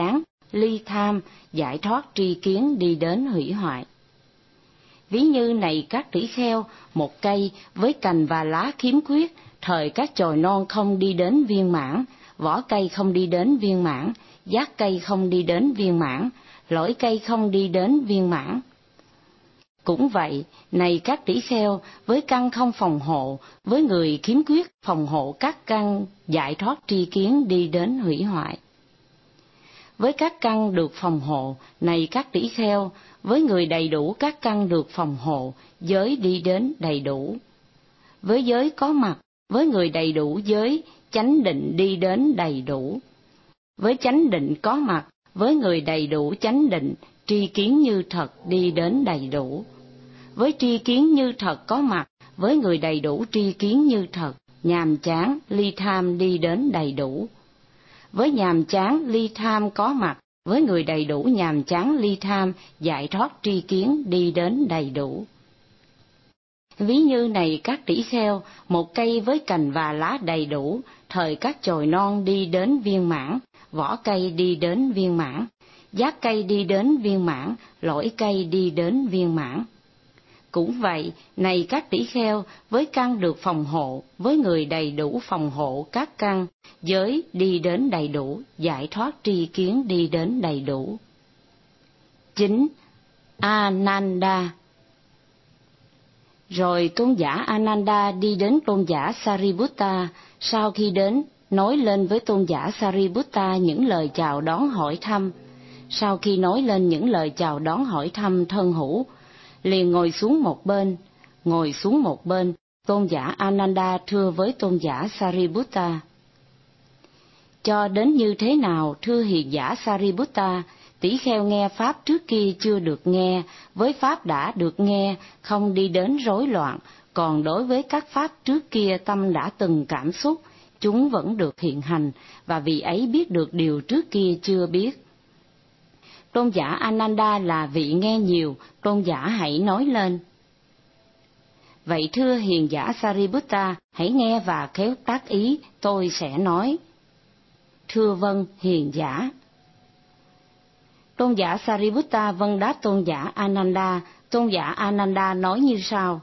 ly tham, giải thoát tri kiến đi đến hủy hoại. Ví như này các tỷ kheo, một cây với cành và lá khiếm khuyết, thời các chồi non không đi đến viên mãn, vỏ cây không đi đến viên mãn, giác cây không đi đến viên mãn, lõi cây không đi đến viên mãn. Cũng vậy, này các tỷ kheo, với căn không phòng hộ, với người khiếm khuyết phòng hộ các căn giải thoát tri kiến đi đến hủy hoại. Với các căn được phòng hộ, này các tỷ kheo, với người đầy đủ các căn được phòng hộ, giới đi đến đầy đủ. Với giới có mặt, với người đầy đủ giới, chánh định đi đến đầy đủ. Với chánh định có mặt, với người đầy đủ chánh định, tri kiến như thật đi đến đầy đủ. Với tri kiến như thật có mặt, với người đầy đủ tri kiến như thật, nhàm chán, ly tham đi đến đầy đủ. Với nhàm chán, ly tham có mặt, với người đầy đủ nhàm chán, ly tham, giải thoát tri kiến đi đến đầy đủ. Ví như này các tỷ kheo, một cây với cành và lá đầy đủ, thời các chồi non đi đến viên mãn, vỏ cây đi đến viên mãn, giác cây đi đến viên mãn, lõi cây đi đến viên mãn. Cũng vậy, này các tỷ kheo, với căn được phòng hộ, với người đầy đủ phòng hộ các căn, giới đi đến đầy đủ, giải thoát tri kiến đi đến đầy đủ. Chín. Ananda. Rồi tôn giả Ananda đi đến tôn giả Sariputta, sau khi đến, nói lên với tôn giả Sariputta những lời chào đón hỏi thăm. Sau khi nói lên những lời chào đón hỏi thăm thân hữu, liền ngồi xuống một bên. Ngồi xuống một bên, tôn giả Ananda thưa với tôn giả Sariputta: cho đến như thế nào, thưa hiền giả Sariputta, tỷ kheo nghe pháp trước kia chưa được nghe, với pháp đã được nghe, không đi đến rối loạn, còn đối với các pháp trước kia tâm đã từng cảm xúc, chúng vẫn được hiện hành, và vì ấy biết được điều trước kia chưa biết. Tôn giả Ananda là vị nghe nhiều, tôn giả hãy nói lên. Vậy thưa hiền giả Sariputta, hãy nghe và khéo tác ý, tôi sẽ nói. Thưa vâng, hiền giả. Tôn giả Sariputta vâng đáp tôn giả Ananda. Tôn giả Ananda nói như sau: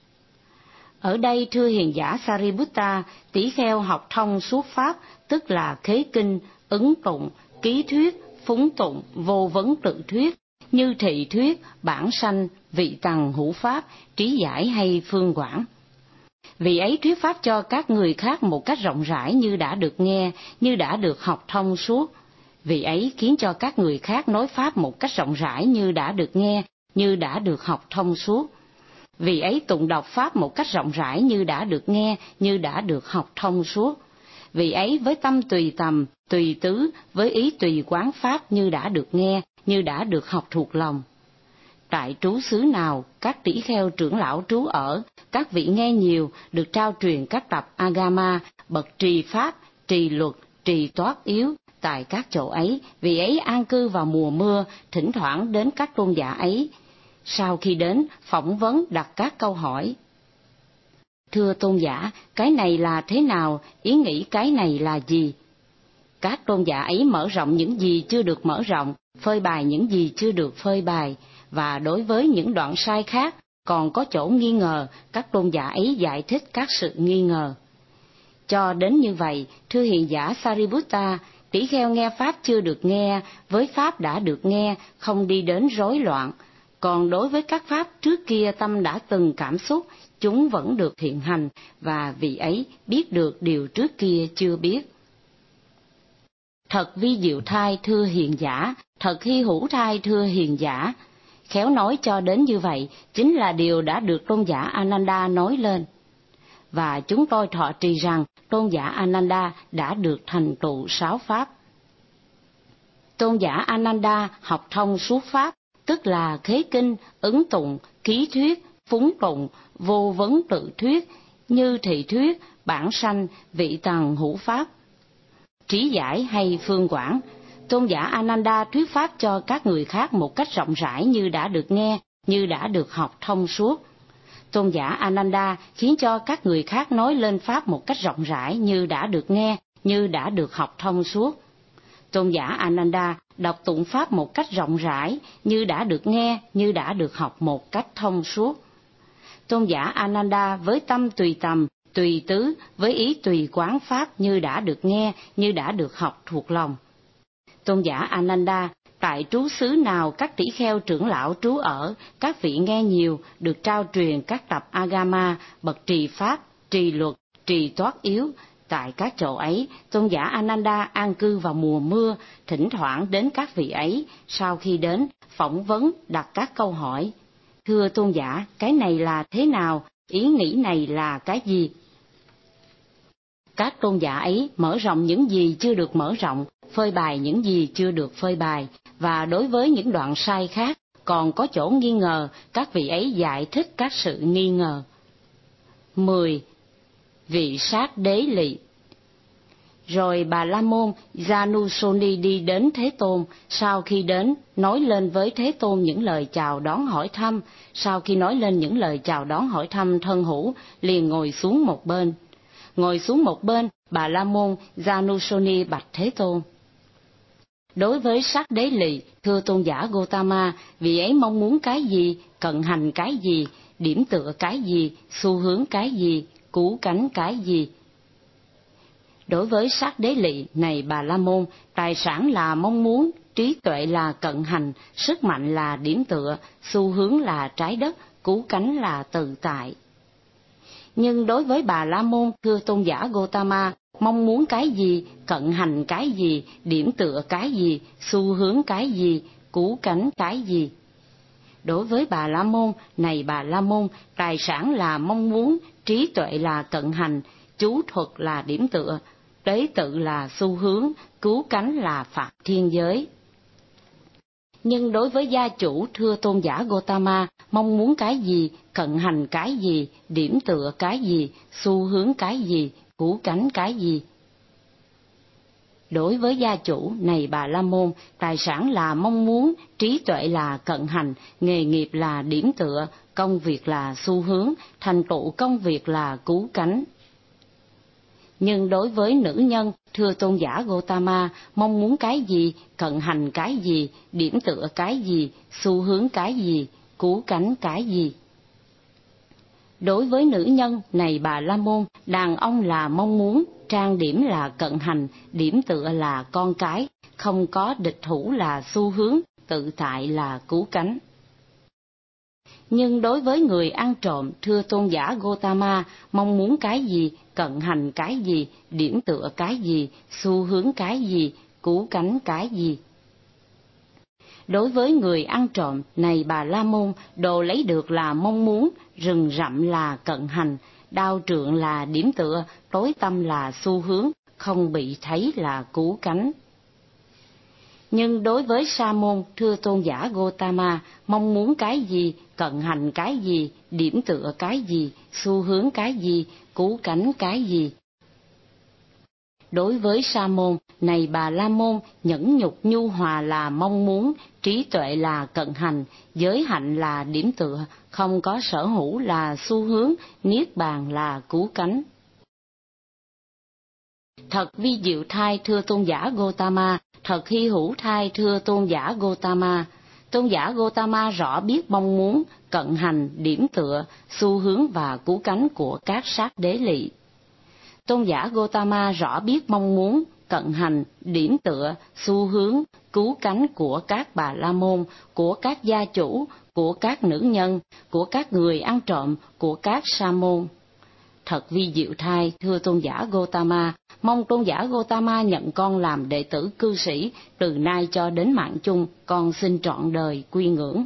ở đây thưa hiền giả Sariputta, tỷ kheo học thông suốt pháp, tức là khế kinh, ứng tụng, ký thuyết, phúng tụng, vô vấn tự thuyết, như thị thuyết, bản sanh, vị tằng hữu pháp, trí giải hay phương quảng. Vì ấy thuyết pháp cho các người khác một cách rộng rãi như đã được nghe, như đã được học thông suốt. Vì ấy khiến cho các người khác nói pháp một cách rộng rãi như đã được nghe, như đã được học thông suốt. Vì ấy tụng đọc pháp một cách rộng rãi như đã được nghe, như đã được học thông suốt. Vì ấy với tâm tùy tầm, tùy tứ, với ý tùy quán pháp như đã được nghe, như đã được học thuộc lòng. Tại trú xứ nào, các tỷ kheo trưởng lão trú ở, các vị nghe nhiều, được trao truyền các tập Agama, bậc trì pháp, trì luật, trì toát yếu, tại các chỗ ấy, vì ấy an cư vào mùa mưa, thỉnh thoảng đến các tôn giả ấy. Sau khi đến, phỏng vấn đặt các câu hỏi. Thưa tôn giả, cái này là thế nào, ý nghĩ cái này là gì? Các tôn giả ấy mở rộng những gì chưa được mở rộng, phơi bày những gì chưa được phơi bày, và đối với những đoạn sai khác, còn có chỗ nghi ngờ, các tôn giả ấy giải thích các sự nghi ngờ. Cho đến như vậy, thưa hiền giả Sariputta, tỷ kheo nghe pháp chưa được nghe, với pháp đã được nghe, không đi đến rối loạn. Còn đối với các pháp trước kia tâm đã từng cảm xúc, chúng vẫn được hiện hành, và vì ấy biết được điều trước kia chưa biết. Thật vi diệu thai thưa hiền giả, thật hy hữu thai thưa hiền giả. Khéo nói cho đến như vậy, chính là điều đã được tôn giả Ananda nói lên. Và chúng tôi thọ trì rằng tôn giả Ananda đã được thành tựu sáu pháp. Tôn giả Ananda học thông suốt pháp, tức là khế kinh, ứng tụng, ký thuyết, phúng tụng, vô vấn tự thuyết, như thị thuyết, bản sanh, vị tằng hữu pháp, trí giải hay phương quảng. Tôn giả Ananda thuyết pháp cho các người khác một cách rộng rãi như đã được nghe, như đã được học thông suốt. Tôn giả Ananda khiến cho các người khác nói lên pháp một cách rộng rãi như đã được nghe, như đã được học thông suốt. Tôn giả Ananda đọc tụng Pháp một cách rộng rãi, như đã được nghe, như đã được học một cách thông suốt. Tôn giả Ananda với tâm tùy tầm, tùy tứ, với ý tùy quán Pháp như đã được nghe, như đã được học thuộc lòng. Tôn giả Ananda, tại trú xứ nào các tỷ kheo trưởng lão trú ở, các vị nghe nhiều, được trao truyền các tập Agama, bậc trì Pháp, trì luật, trì toát yếu. Tại các chỗ ấy, tôn giả Ananda an cư vào mùa mưa, thỉnh thoảng đến các vị ấy, sau khi đến, phỏng vấn, đặt các câu hỏi. Thưa tôn giả, cái này là thế nào? Ý nghĩ này là cái gì? Các tôn giả ấy mở rộng những gì chưa được mở rộng, phơi bày những gì chưa được phơi bày, và đối với những đoạn sai khác, còn có chỗ nghi ngờ, các vị ấy giải thích các sự nghi ngờ. mười. Vị sát đế lị. Rồi Bà La Môn Janusoni đi đến Thế Tôn, sau khi đến, nói lên với Thế Tôn những lời chào đón hỏi thăm, sau khi nói lên những lời chào đón hỏi thăm thân hữu, liền ngồi xuống một bên. Ngồi xuống một bên, Bà La Môn Janusoni bạch Thế Tôn. Đối với sát đế lì, thưa tôn giả Gotama, vị ấy mong muốn cái gì, cận hành cái gì, điểm tựa cái gì, xu hướng cái gì, cứu cánh cái gì? Đối với sát đế lị này Bà La Môn, tài sản là mong muốn, trí tuệ là cận hành, sức mạnh là điểm tựa, xu hướng là trái đất, cứu cánh là tự tại. Nhưng đối với Bà La Môn, thưa tôn giả Gotama, mong muốn cái gì, cận hành cái gì, điểm tựa cái gì, xu hướng cái gì, cứu cánh cái gì? Đối với Bà La Môn, này Bà La Môn, tài sản là mong muốn, trí tuệ là cận hành, chú thuật là điểm tựa, tế tự là xu hướng, cứu cánh là phạt thiên giới. Nhưng đối với gia chủ, thưa tôn giả Gotama, mong muốn cái gì, cận hành cái gì, điểm tựa cái gì, xu hướng cái gì, cứu cánh cái gì? Đối với gia chủ, này Bà La Môn, tài sản là mong muốn, trí tuệ là cận hành, nghề nghiệp là điểm tựa, công việc là xu hướng, thành tựu công việc là cứu cánh. Nhưng đối với nữ nhân, thưa tôn giả Gotama, mong muốn cái gì, cận hành cái gì, điểm tựa cái gì, xu hướng cái gì, cứu cánh cái gì? Đối với nữ nhân, này Bà La Môn, đàn ông là mong muốn, trang điểm là cận hành, điểm tựa là con cái, không có địch thủ là xu hướng, tự tại là cứu cánh. Nhưng đối với người ăn trộm, thưa tôn giả Gotama, mong muốn cái gì, cận hành cái gì, điểm tựa cái gì, xu hướng cái gì, cứu cánh cái gì? Đối với người ăn trộm, này Bà La Môn, đồ lấy được là mong muốn, rừng rậm là cận hành, đao trượng là điểm tựa, tối tăm là xu hướng, không bị thấy là cứu cánh. Nhưng đối với Sa môn, thưa tôn giả Gotama, mong muốn cái gì, cận hành cái gì, điểm tựa cái gì, xu hướng cái gì, cứu cánh cái gì? Đối với Sa môn, này Bà La Môn, nhẫn nhục nhu hòa là mong muốn, trí tuệ là cận hành, giới hạnh là điểm tựa, không có sở hữu là xu hướng, niết bàn là cứu cánh. Thật vi diệu thai, thưa tôn giả Gotama, thật hy hữu thai, thưa tôn giả Gotama. Tôn giả Gotama rõ biết mong muốn, cận hành, điểm tựa, xu hướng và cứu cánh của các sát đế lị. Tôn giả Gotama rõ biết mong muốn, cận hành, điểm tựa, xu hướng, cứu cánh của các Bà La Môn, của các gia chủ, của các nữ nhân, của các người ăn trộm, của các sa môn. Thật vi diệu thai, thưa tôn giả Gotama, mong tôn giả Gotama nhận con làm đệ tử cư sĩ, từ nay cho đến mạng chung, con xin trọn đời quy ngưỡng.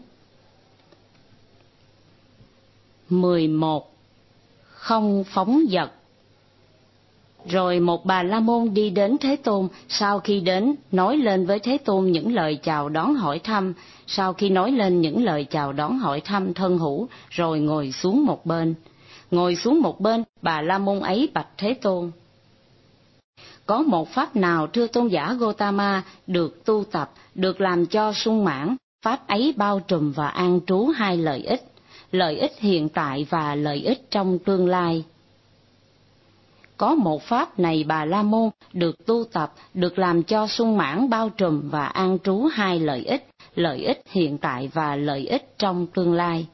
mười một. Không phóng dật. Rồi một Bà La Môn đi đến Thế Tôn, sau khi đến, nói lên với Thế Tôn những lời chào đón hỏi thăm, sau khi nói lên những lời chào đón hỏi thăm thân hữu, rồi ngồi xuống một bên. Ngồi xuống một bên, Bà La Môn ấy bạch Thế Tôn. Có một pháp nào, thưa tôn giả Gotama, được tu tập, được làm cho sung mãn, pháp ấy bao trùm và an trú hai lợi ích, lợi ích hiện tại và lợi ích trong tương lai. có một pháp này Bà La Môn được tu tập, được làm cho sung mãn, bao trùm và an trú hai lợi ích, lợi ích hiện tại và lợi ích trong tương lai.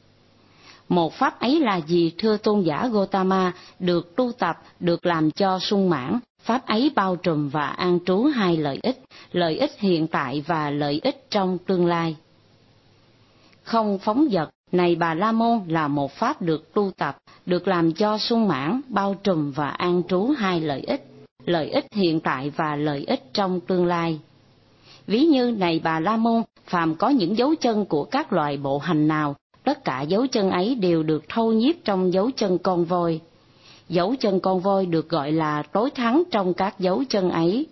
Một pháp ấy là gì, thưa tôn giả Gotama? Được tu tập, được làm cho sung mãn, pháp ấy bao trùm và an trú hai lợi ích, lợi ích hiện tại và lợi ích trong tương lai. Không phóng dật này Bà La Môn là một pháp được tu tập, được làm cho sung mãn, bao trùm và an trú hai lợi ích, lợi ích hiện tại và lợi ích trong tương lai. Ví như này Bà La Môn, phàm có những dấu chân của các loài bộ hành nào, tất cả dấu chân ấy đều được thâu nhiếp trong dấu chân con voi. Dấu chân con voi được gọi là tối thắng trong các dấu chân ấy.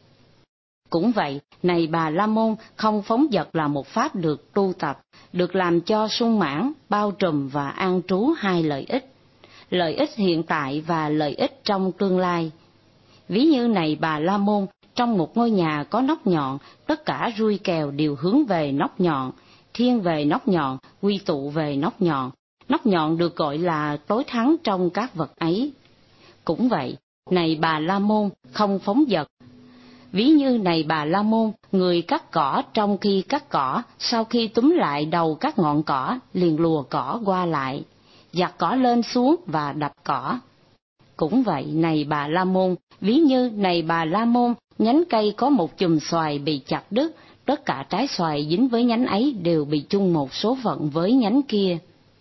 Cũng vậy, này Bà La Môn, không phóng dật là một pháp được tu tập, được làm cho sung mãn, bao trùm và an trú hai lợi ích, lợi ích hiện tại và lợi ích trong tương lai. Ví như này Bà La Môn, trong một ngôi nhà có nóc nhọn, tất cả rui kèo đều hướng về nóc nhọn, thiên về nóc nhọn, quy tụ về nóc nhọn. Nóc nhọn được gọi là tối thắng trong các vật ấy. Cũng vậy, này Bà La Môn, không phóng dật. Ví như này Bà La Môn, người cắt cỏ trong khi cắt cỏ, sau khi túm lại đầu các ngọn cỏ, liền lùa cỏ qua lại, giặt cỏ lên xuống và đập cỏ. Cũng vậy, này Bà La Môn, ví như này Bà La Môn, nhánh cây có một chùm xoài bị chặt đứt, tất cả trái xoài dính với nhánh ấy đều bị chung một số phận với nhánh kia.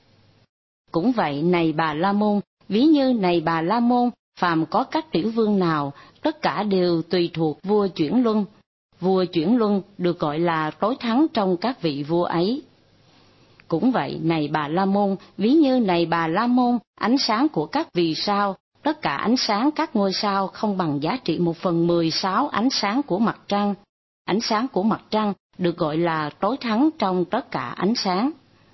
Cũng vậy, này Bà La Môn, ví như này Bà La Môn, phàm có các tiểu vương nào, tất cả đều tùy thuộc vua chuyển luân. Vua chuyển luân được gọi là tối thắng trong các vị vua ấy. Cũng vậy, này Bà La Môn, ví như này Bà La Môn, ánh sáng của các vì sao, tất cả ánh sáng các ngôi sao không bằng giá trị một phần mười sáu ánh sáng của mặt trăng. Ánh sáng của mặt trăng được gọi là tối thắng trong tất cả ánh sáng.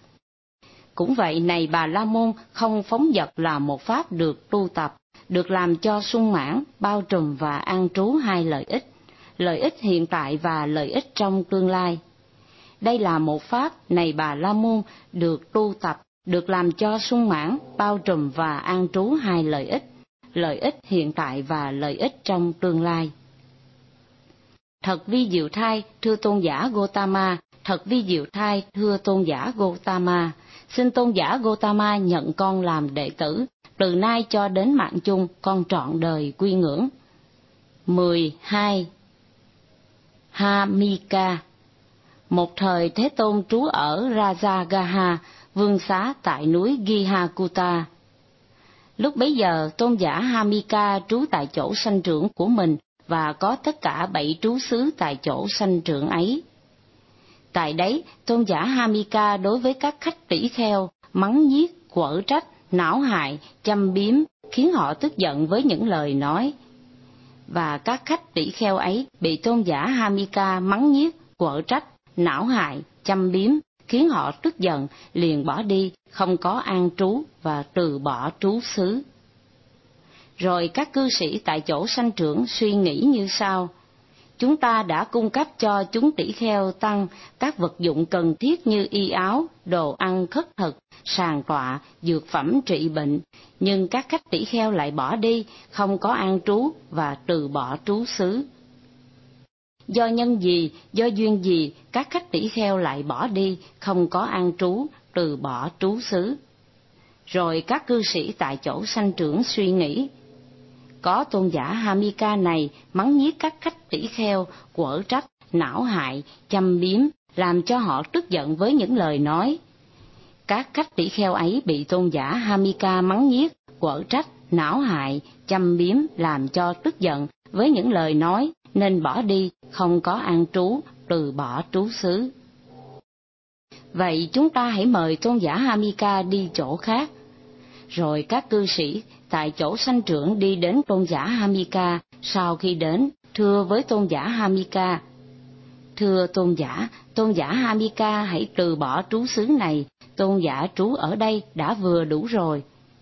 Cũng vậy, này Bà La Môn, không phóng dật là một pháp được tu tập, được làm cho sung mãn, bao trùm và an trú hai lợi ích, lợi ích hiện tại và lợi ích trong tương lai. Đây là một pháp, này Bà La Môn, được tu tập, được làm cho sung mãn, bao trùm và an trú hai lợi ích, lợi ích hiện tại và lợi ích trong tương lai. Thật vi diệu thay, thưa tôn giả Gotama, thật vi diệu thay, thưa tôn giả Gotama. Xin tôn giả Gotama nhận con làm đệ tử, từ nay cho đến mạng chung con trọn đời quy ngưỡng. mười hai. Hamika. Một thời Thế Tôn trú ở Rajagaha, vương xá tại núi Gihakuta. Lúc bấy giờ, tôn giả Hamika trú tại chỗ sanh trưởng của mình và có tất cả bảy trú xứ tại chỗ sanh trưởng ấy. Tại đấy, tôn giả Hamika đối với các khách tỷ kheo, mắng nhiếc, quở trách, não hại, châm biếm, khiến họ tức giận với những lời nói. Và các khách tỷ kheo ấy bị tôn giả Hamika mắng nhiếc, quở trách, não hại, châm biếm, khiến họ tức giận, liền bỏ đi, không có an trú và từ bỏ trú xứ. Rồi các cư sĩ tại chỗ sanh trưởng suy nghĩ như sau: chúng ta đã cung cấp cho chúng tỷ kheo tăng các vật dụng cần thiết như y áo, đồ ăn khất thực, sàn tọa, dược phẩm trị bệnh, nhưng các khách tỷ kheo lại bỏ đi, không có an trú và từ bỏ trú xứ. Do nhân gì, do duyên gì, các khách tỷ kheo lại bỏ đi, không có an trú, từ bỏ trú xứ. Rồi các cư sĩ tại chỗ sanh trưởng suy nghĩ: có tôn giả Hamika này mắng nhiếc các khách tỷ kheo, quở trách, não hại, châm biếm, làm cho họ tức giận với những lời nói. Các khách tỷ kheo ấy bị tôn giả Hamika mắng nhiếc, quở trách, não hại, châm biếm, làm cho tức giận với những lời nói, nên bỏ đi, không có an trú, từ bỏ trú xứ. Vậy chúng ta hãy mời tôn giả Hamika đi chỗ khác. Rồi các cư sĩ tại chỗ sanh trưởng đi đến tôn giả Hamika, sau khi đến, thưa với tôn giả Hamika: thưa tôn giả, tôn giả Hamika hãy từ bỏ trú xứ này, tôn giả trú ở đây đã vừa đủ rồi.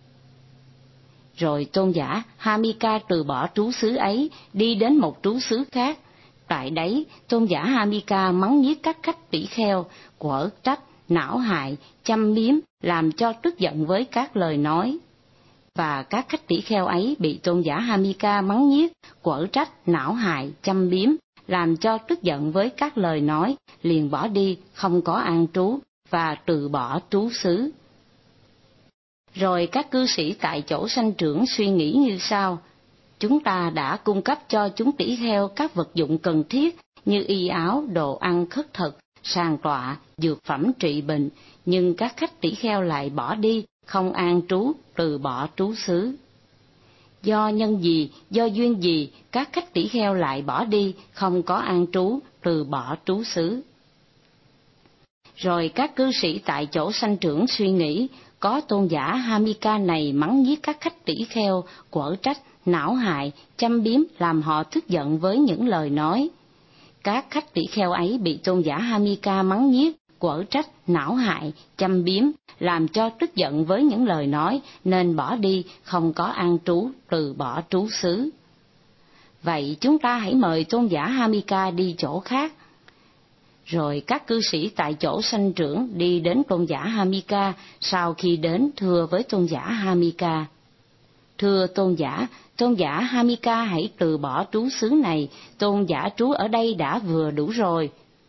Rồi tôn giả Hamika từ bỏ trú xứ ấy, đi đến một trú xứ khác. Tại đấy, tôn giả Hamika mắng nhiếc các khách tỷ kheo, quở trách, não hại, châm biếm, làm cho tức giận với các lời nói. và các khách tỷ kheo ấy bị tôn giả Hamika mắng nhiếc, quở trách, não hại, châm biếm, làm cho tức giận với các lời nói, liền bỏ đi, không có an trú, và từ bỏ trú xứ. Rồi các cư sĩ tại chỗ sanh trưởng suy nghĩ như sau: chúng ta đã cung cấp cho chúng tỷ kheo các vật dụng cần thiết như y áo, đồ ăn khất thực, sàng tọa, dược phẩm trị bệnh, nhưng các khách tỷ kheo lại bỏ đi, không an trú, từ bỏ trú xứ. Do nhân gì, do duyên gì, các khách tỷ kheo lại bỏ đi, không có an trú, từ bỏ trú xứ. Rồi các cư sĩ tại chỗ sanh trưởng suy nghĩ, có tôn giả Hamika này mắng nhiếc các khách tỷ kheo, quở trách, não hại, châm biếm, làm họ tức giận với những lời nói. Các khách tỷ kheo ấy bị tôn giả Hamika mắng nhiếc, quở trách, não hại, châm biếm, làm cho tức giận với những lời nói, nên bỏ đi, không có an trú, từ bỏ trú xứ. Vậy chúng ta hãy mời tôn giả Hamika đi chỗ khác. Rồi các cư sĩ tại chỗ sanh trưởng đi đến tôn giả Hamika, sau khi đến thưa với tôn giả Hamika: thưa tôn giả, tôn giả Hamika hãy từ bỏ trú xứ này, tôn giả trú ở đây đã vừa đủ rồi.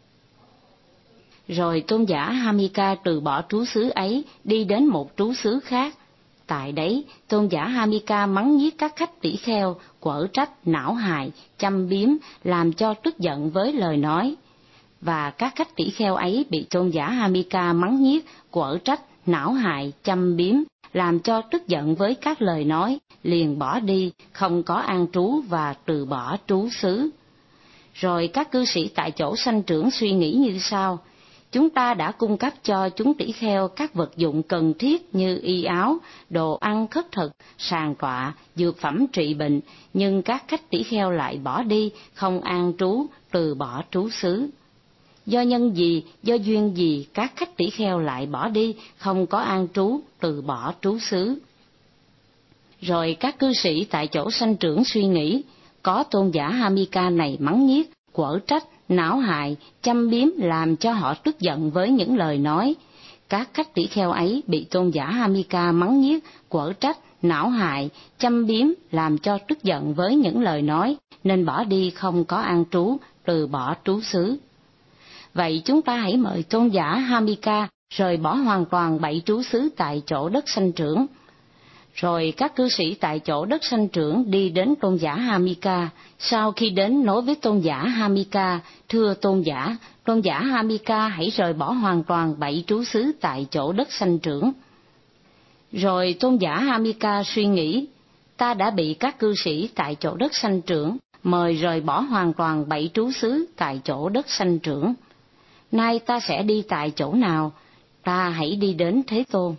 Rồi tôn giả Hamika từ bỏ trú xứ ấy, đi đến một trú xứ khác. Tại đấy, tôn giả Hamika mắng nhiếc các khách tỷ kheo, quở trách, não hại, châm biếm, làm cho tức giận với lời nói. Và các khách tỷ kheo ấy bị tôn giả Hamika mắng nhiếc, quở trách, não hại, châm biếm, làm cho tức giận với các lời nói, liền bỏ đi, không có an trú và từ bỏ trú xứ. Rồi các cư sĩ tại chỗ sanh trưởng suy nghĩ như sau: chúng ta đã cung cấp cho chúng tỷ kheo các vật dụng cần thiết như y áo, đồ ăn khất thực, sàng tọa, dược phẩm trị bệnh, nhưng các khách tỷ kheo lại bỏ đi, không an trú, từ bỏ trú xứ. Do nhân gì, do duyên gì, các khách tỷ kheo lại bỏ đi, không có an trú, từ bỏ trú xứ. Rồi các cư sĩ tại chỗ sanh trưởng suy nghĩ, có tôn giả Hamika này mắng nhiếc, quở trách, não hại, châm biếm, làm cho họ tức giận với những lời nói. Các khách tỷ kheo ấy bị tôn giả Hamika mắng nhiếc, quở trách, não hại, châm biếm, làm cho tức giận với những lời nói, nên bỏ đi, không có an trú, từ bỏ trú xứ. Vậy chúng ta hãy mời tôn giả Hamika rời bỏ hoàn toàn bảy trú xứ tại chỗ đất sanh trưởng. Rồi các cư sĩ tại chỗ đất sanh trưởng đi đến tôn giả Hamika. Sau khi đến nói với tôn giả Hamika: thưa tôn giả, tôn giả Hamika hãy rời bỏ hoàn toàn bảy trú xứ tại chỗ đất sanh trưởng. Rồi tôn giả Hamika suy nghĩ: ta đã bị các cư sĩ tại chỗ đất sanh trưởng mời rời bỏ hoàn toàn bảy trú xứ tại chỗ đất sanh trưởng. Nay ta sẽ đi tại chỗ nào? Ta hãy đi đến Thế Tôn.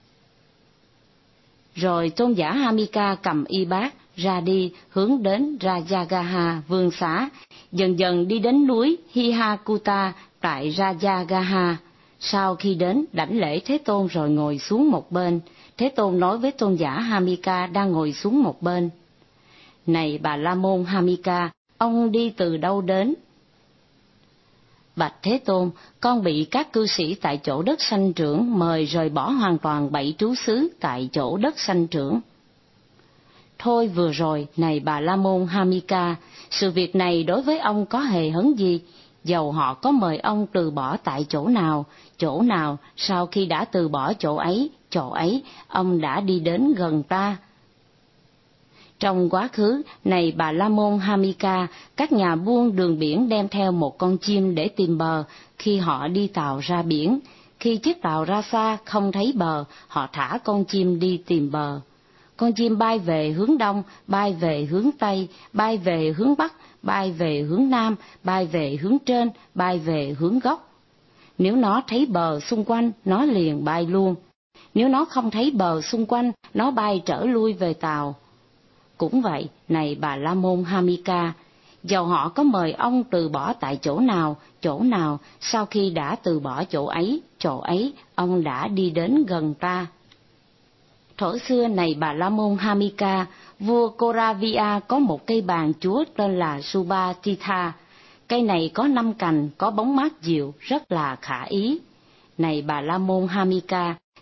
Rồi tôn giả Hamika cầm y bát ra đi, hướng đến Rajagaha vương xá, dần dần đi đến núi Hihakuta tại Rajagaha. Sau khi đến đảnh lễ Thế Tôn rồi ngồi xuống một bên, Thế Tôn nói với tôn giả Hamika đang ngồi xuống một bên: này Bà La Môn Hamika, ông đi từ đâu đến? Bạch Thế Tôn, con bị các cư sĩ tại chỗ đất sanh trưởng mời rời bỏ hoàn toàn bảy trú xứ tại chỗ đất sanh trưởng. Thôi vừa rồi, này Bà La Môn Hamika, sự việc này đối với ông có hề hấn gì? Dầu họ có mời ông từ bỏ tại chỗ nào, chỗ nào, sau khi đã từ bỏ chỗ ấy, chỗ ấy, ông đã đi đến gần ta. Trong quá khứ, này Bà La Môn Hamika, các nhà buôn đường biển đem theo một con chim để tìm bờ khi họ đi tàu ra biển. Khi chiếc tàu ra xa không thấy bờ, họ thả con chim đi tìm bờ. Con chim bay về hướng đông, bay về hướng tây, bay về hướng bắc, bay về hướng nam, bay về hướng trên, bay về hướng góc. Nếu nó thấy bờ xung quanh, nó liền bay luôn. Nếu nó không thấy bờ xung quanh, nó bay trở lui về tàu. Cũng vậy, này Bà La Môn Hamika, dầu họ có mời ông từ bỏ tại chỗ nào, chỗ nào, sau khi đã từ bỏ chỗ ấy, chỗ ấy, ông đã đi đến gần ta. Thuở xưa, này Bà La Môn Hamika, vua Koravia có một cây bàn chúa tên là Subhatitha. Cây này có năm cành, có bóng mát dịu, rất là khả ý. Này Bà La Môn Hamika,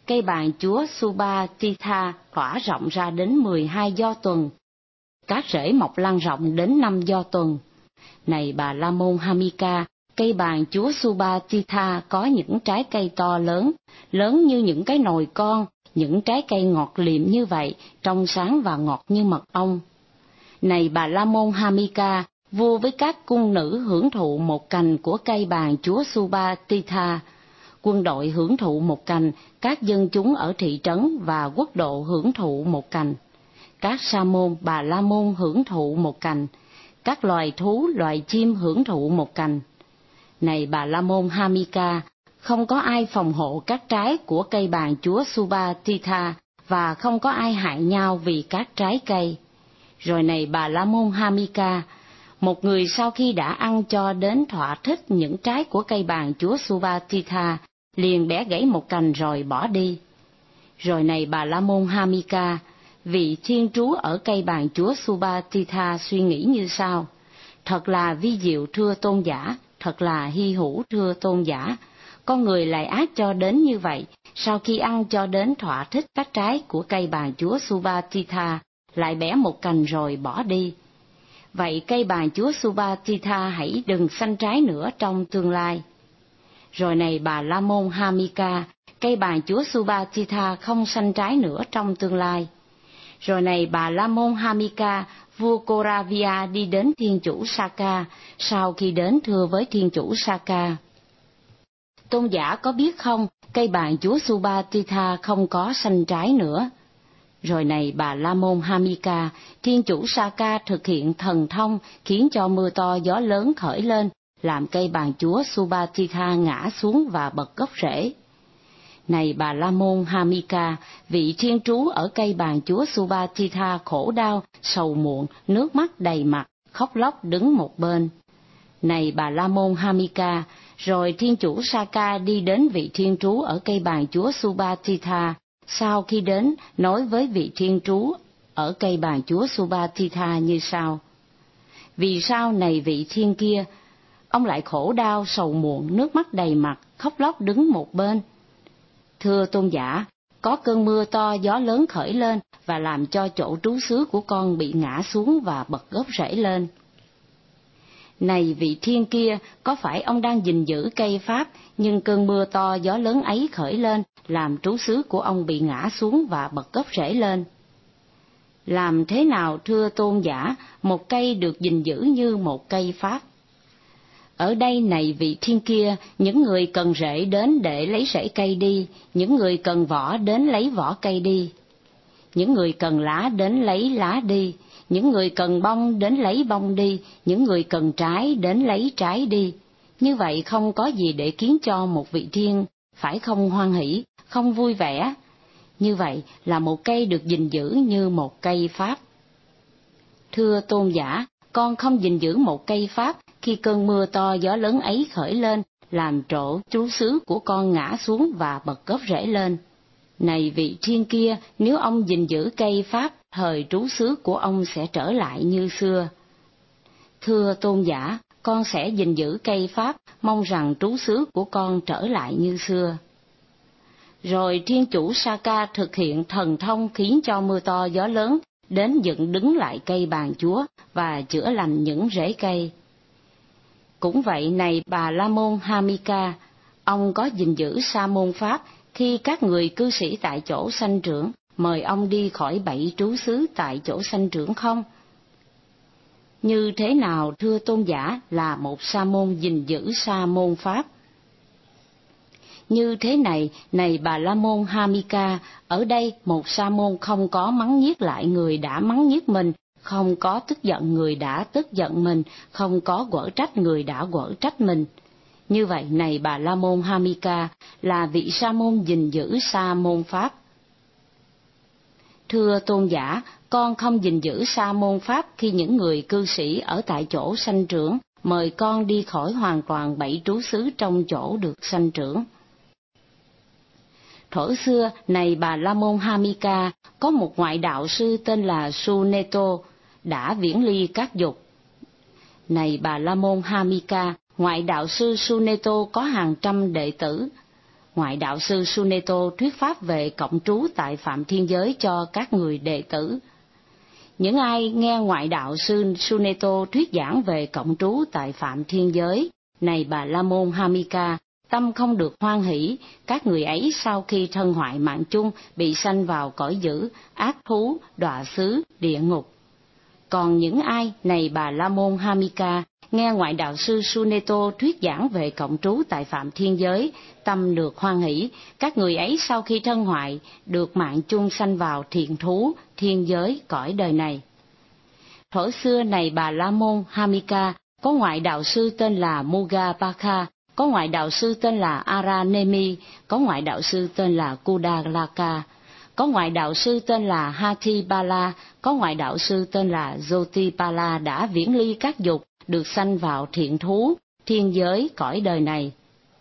cây bàn chúa Subatitha tỏa rộng ra đến mười hai do tuần. Các rễ mọc lan rộng đến năm do tuần. Này Bà La Môn Hamika, cây bàn chúa Subatitha có những trái cây to lớn, lớn như những cái nồi con, những trái cây ngọt liệm như vậy, trong sáng và ngọt như mật ong. Này Bà La Môn Hamika, vua với các cung nữ hưởng thụ một cành của cây bàn chúa Subatitha, quân đội hưởng thụ một cành, các dân chúng ở thị trấn và quốc độ hưởng thụ một cành, các sa môn Bà La Môn hưởng thụ một cành, các loài thú, loài chim hưởng thụ một cành. Này Bà La Môn Hamika, không có ai phòng hộ các trái của cây bàn chúa Subatitha và không có ai hại nhau vì các trái cây. Rồi này Bà La Môn Hamika, một người sau khi đã ăn cho đến thỏa thích những trái của cây bàn chúa Subatitha, liền bẻ gãy một cành rồi bỏ đi. Rồi này Bà La Môn Hamika, vị thiên trú ở cây bàn chúa Subatitha suy nghĩ như sau: thật là vi diệu thưa tôn giả, thật là hy hữu thưa tôn giả, con người lại ác cho đến như vậy, sau khi ăn cho đến thỏa thích các trái của cây bàn chúa Subatitha, lại bẻ một cành rồi bỏ đi. Vậy cây bàn chúa Subatitha hãy đừng sanh trái nữa trong tương lai. Rồi này Bà La Môn Hamika, cây bàn chúa Subatitha không sanh trái nữa trong tương lai. Rồi này Bà La Môn Hamika, vua Koravia đi đến thiên chủ Saka, sau khi đến thưa với thiên chủ Saka: tôn giả có biết không, cây bàn chúa Subatitha không có sanh trái nữa. Rồi này Bà La Môn Hamika, thiên chủ Saka thực hiện thần thông khiến cho mưa to gió lớn khởi lên, làm cây bàn chúa Subatitha ngã xuống và bật gốc rễ. Này Bà La Môn Hamika, vị thiên trú ở cây bàn chúa Subatitha khổ đau, sầu muộn, nước mắt đầy mặt, khóc lóc đứng một bên. Này Bà La Môn Hamika, rồi thiên chủ Saka đi đến vị thiên trú ở cây bàn chúa Subatitha, sau khi đến nói với vị thiên trú ở cây bàn chúa Subatitha như sau: vì sao này vị thiên kia, ông lại khổ đau, sầu muộn, nước mắt đầy mặt, khóc lóc đứng một bên? Thưa tôn giả, có cơn mưa to gió lớn khởi lên và làm cho chỗ trú xứ của con bị ngã xuống và bật gốc rễ lên. Này vị thiên kia, có phải ông đang gìn giữ cây pháp, nhưng cơn mưa to gió lớn ấy khởi lên, làm trú xứ của ông bị ngã xuống và bật gốc rễ lên? Làm thế nào thưa tôn giả, một cây được gìn giữ như một cây pháp? Ở đây này vị thiên kia, những người cần rễ đến để lấy rễ cây đi, những người cần vỏ đến lấy vỏ cây đi, những người cần lá đến lấy lá đi, những người cần bông đến lấy bông đi, những người cần trái đến lấy trái đi. Như vậy không có gì để khiến cho một vị thiên phải không hoan hỷ, không vui vẻ. Như vậy là một cây được gìn giữ như một cây pháp. Thưa tôn giả, con không gìn giữ một cây pháp khi cơn mưa to gió lớn ấy khởi lên, làm chỗ trú xứ của con ngã xuống và bật gốc rễ lên. Này vị thiên kia, nếu ông gìn giữ cây pháp, thời trú xứ của ông sẽ trở lại như xưa. Thưa tôn giả, con sẽ gìn giữ cây pháp, mong rằng trú xứ của con trở lại như xưa. Rồi thiên chủ Saka thực hiện thần thông khiến cho mưa to gió lớn đến dựng đứng lại cây bàn chúa và chữa lành những rễ cây. Cũng vậy này Bà La Môn Hamika, ông có gìn giữ sa môn pháp khi các người cư sĩ tại chỗ sanh trưởng mời ông đi khỏi bảy trú xứ tại chỗ sanh trưởng không? Như thế nào thưa tôn giả là một sa môn gìn giữ sa môn pháp? Như thế này, này Bà La Môn Hamika, ở đây một sa môn không có mắng nhiếc lại người đã mắng nhiếc mình, không có tức giận người đã tức giận mình, không có quở trách người đã quở trách mình. Như vậy này Bà La Môn Hamika, là vị sa môn gìn giữ sa môn pháp. Thưa tôn giả, con không gìn giữ sa môn pháp khi những người cư sĩ ở tại chỗ sanh trưởng mời con đi khỏi hoàn toàn bảy trú xứ trong chỗ được sanh trưởng. Thuở xưa, này Bà La Môn Hamika, có một ngoại đạo sư tên là Suneto, đã viễn ly các dục. Này Bà La Môn Hamika, ngoại đạo sư Suneto có hàng trăm đệ tử. ngoại đạo sư Suneto thuyết pháp về cộng trú tại Phạm Thiên Giới cho các người đệ tử. Những ai nghe ngoại đạo sư Suneto thuyết giảng về cộng trú tại Phạm Thiên Giới, này Bà La Môn Hamika, tâm không được hoan hỷ, các người ấy sau khi thân hoại mạng chung bị sanh vào cõi dữ, ác thú, đọa xứ, địa ngục. Còn những ai, này Bà La Môn Hamika, nghe ngoại đạo sư Suneto thuyết giảng về cộng trú tại Phạm Thiên Giới, tâm được hoan hỷ, các người ấy sau khi thân hoại được mạng chung sanh vào thiện thú, thiên giới, cõi đời này. Thuở xưa, này Bà La Môn Hamika, có ngoại đạo sư tên là Mugabaka, có ngoại đạo sư tên là Aranemi, có ngoại đạo sư tên là Kudalaka, có ngoại đạo sư tên là Hatibala, có ngoại đạo sư tên là Jotipala đã viễn ly các dục, được sanh vào thiện thú, thiên giới, cõi đời này.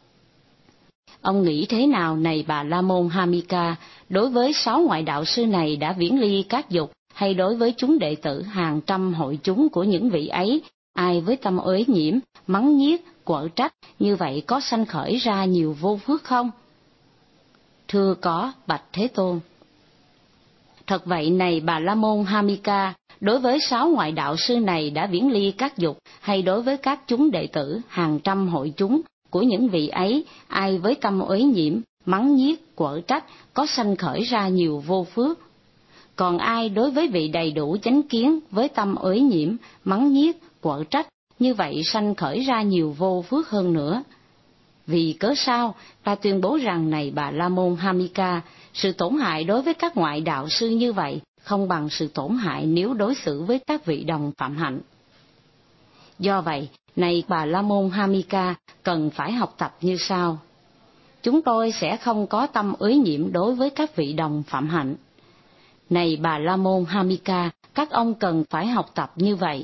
Ông nghĩ thế nào, này Bà La Môn Hamika, đối với sáu ngoại đạo sư này đã viễn ly các dục, hay đối với chúng đệ tử hàng trăm hội chúng của những vị ấy, ai với tâm uế nhiễm, mắng nhiếc, quở trách, như vậy có sanh khởi ra nhiều vô phước không? Thưa có, bạch Thế Tôn. Thật vậy, này Bà La Môn Hamika, đối với sáu ngoại đạo sư này đã viễn ly các dục, hay đối với các chúng đệ tử hàng trăm hội chúng của những vị ấy, ai với tâm uế nhiễm, mắng nhiếc, quở trách, có sanh khởi ra nhiều vô phước. Còn ai đối với vị đầy đủ chánh kiến với tâm uế nhiễm, mắng nhiếc, quở trách, như vậy sanh khởi ra nhiều vô phước hơn nữa. Vì cớ sao, ta tuyên bố rằng, này Bà La Môn Hamika, sự tổn hại đối với các ngoại đạo sư như vậy không bằng sự tổn hại nếu đối xử với các vị đồng phạm hạnh. Do vậy, này Bà La Môn Hamika, cần phải học tập như sau. Chúng tôi sẽ không có tâm uế nhiễm đối với các vị đồng phạm hạnh. Này Bà La Môn Hamika, các ông cần phải học tập như vậy.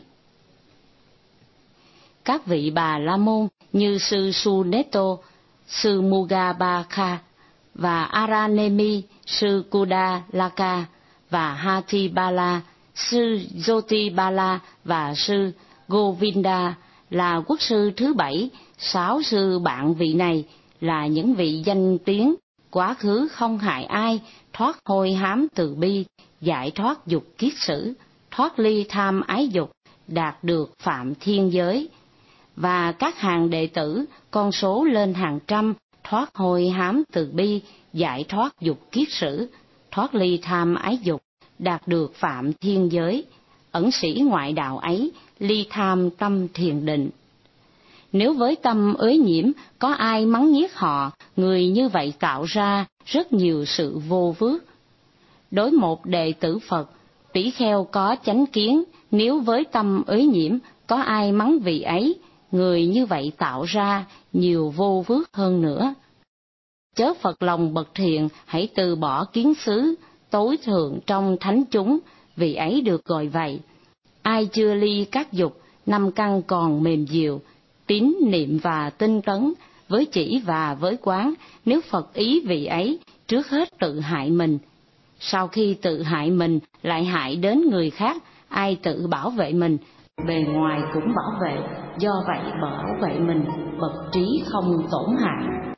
Các vị Bà La Môn như sư Suneto, sư Mugabaka và Aranemi, sư Kudalaka và Hatibala, sư Jotipala và sư Govinda là quốc sư thứ bảy, sáu sư bạn vị này là những vị danh tiếng, quá khứ không hại ai, thoát hôi hám từ bi, giải thoát dục kiết sử, thoát ly tham ái dục, đạt được phạm thiên giới. Và các hàng đệ tử, con số lên hàng trăm, thoát hôi hám từ bi, giải thoát dục kiết sử, thoát ly tham ái dục, đạt được phạm thiên giới. Ẩn sĩ ngoại đạo ấy, ly tham tâm thiền định. Nếu với tâm uế nhiễm, có ai mắng nhiếc họ, người như vậy tạo ra rất nhiều sự vô phước. Đối một đệ tử Phật, tỷ kheo có chánh kiến, nếu với tâm uế nhiễm, có ai mắng vị ấy, người như vậy tạo ra nhiều vô phước hơn nữa. Chớ Phật lòng bậc thiện, hãy từ bỏ kiến xứ, tối thượng trong thánh chúng, vì ấy được gọi vậy. Ai chưa ly các dục, năm căn còn mềm dịu, tín niệm và tinh tấn, với chỉ và với quán, nếu Phật ý vị ấy, trước hết tự hại mình. Sau khi tự hại mình, lại hại đến người khác, ai tự bảo vệ mình, bề ngoài cũng bảo vệ, do vậy bảo vệ mình, bậc trí không tổn hại.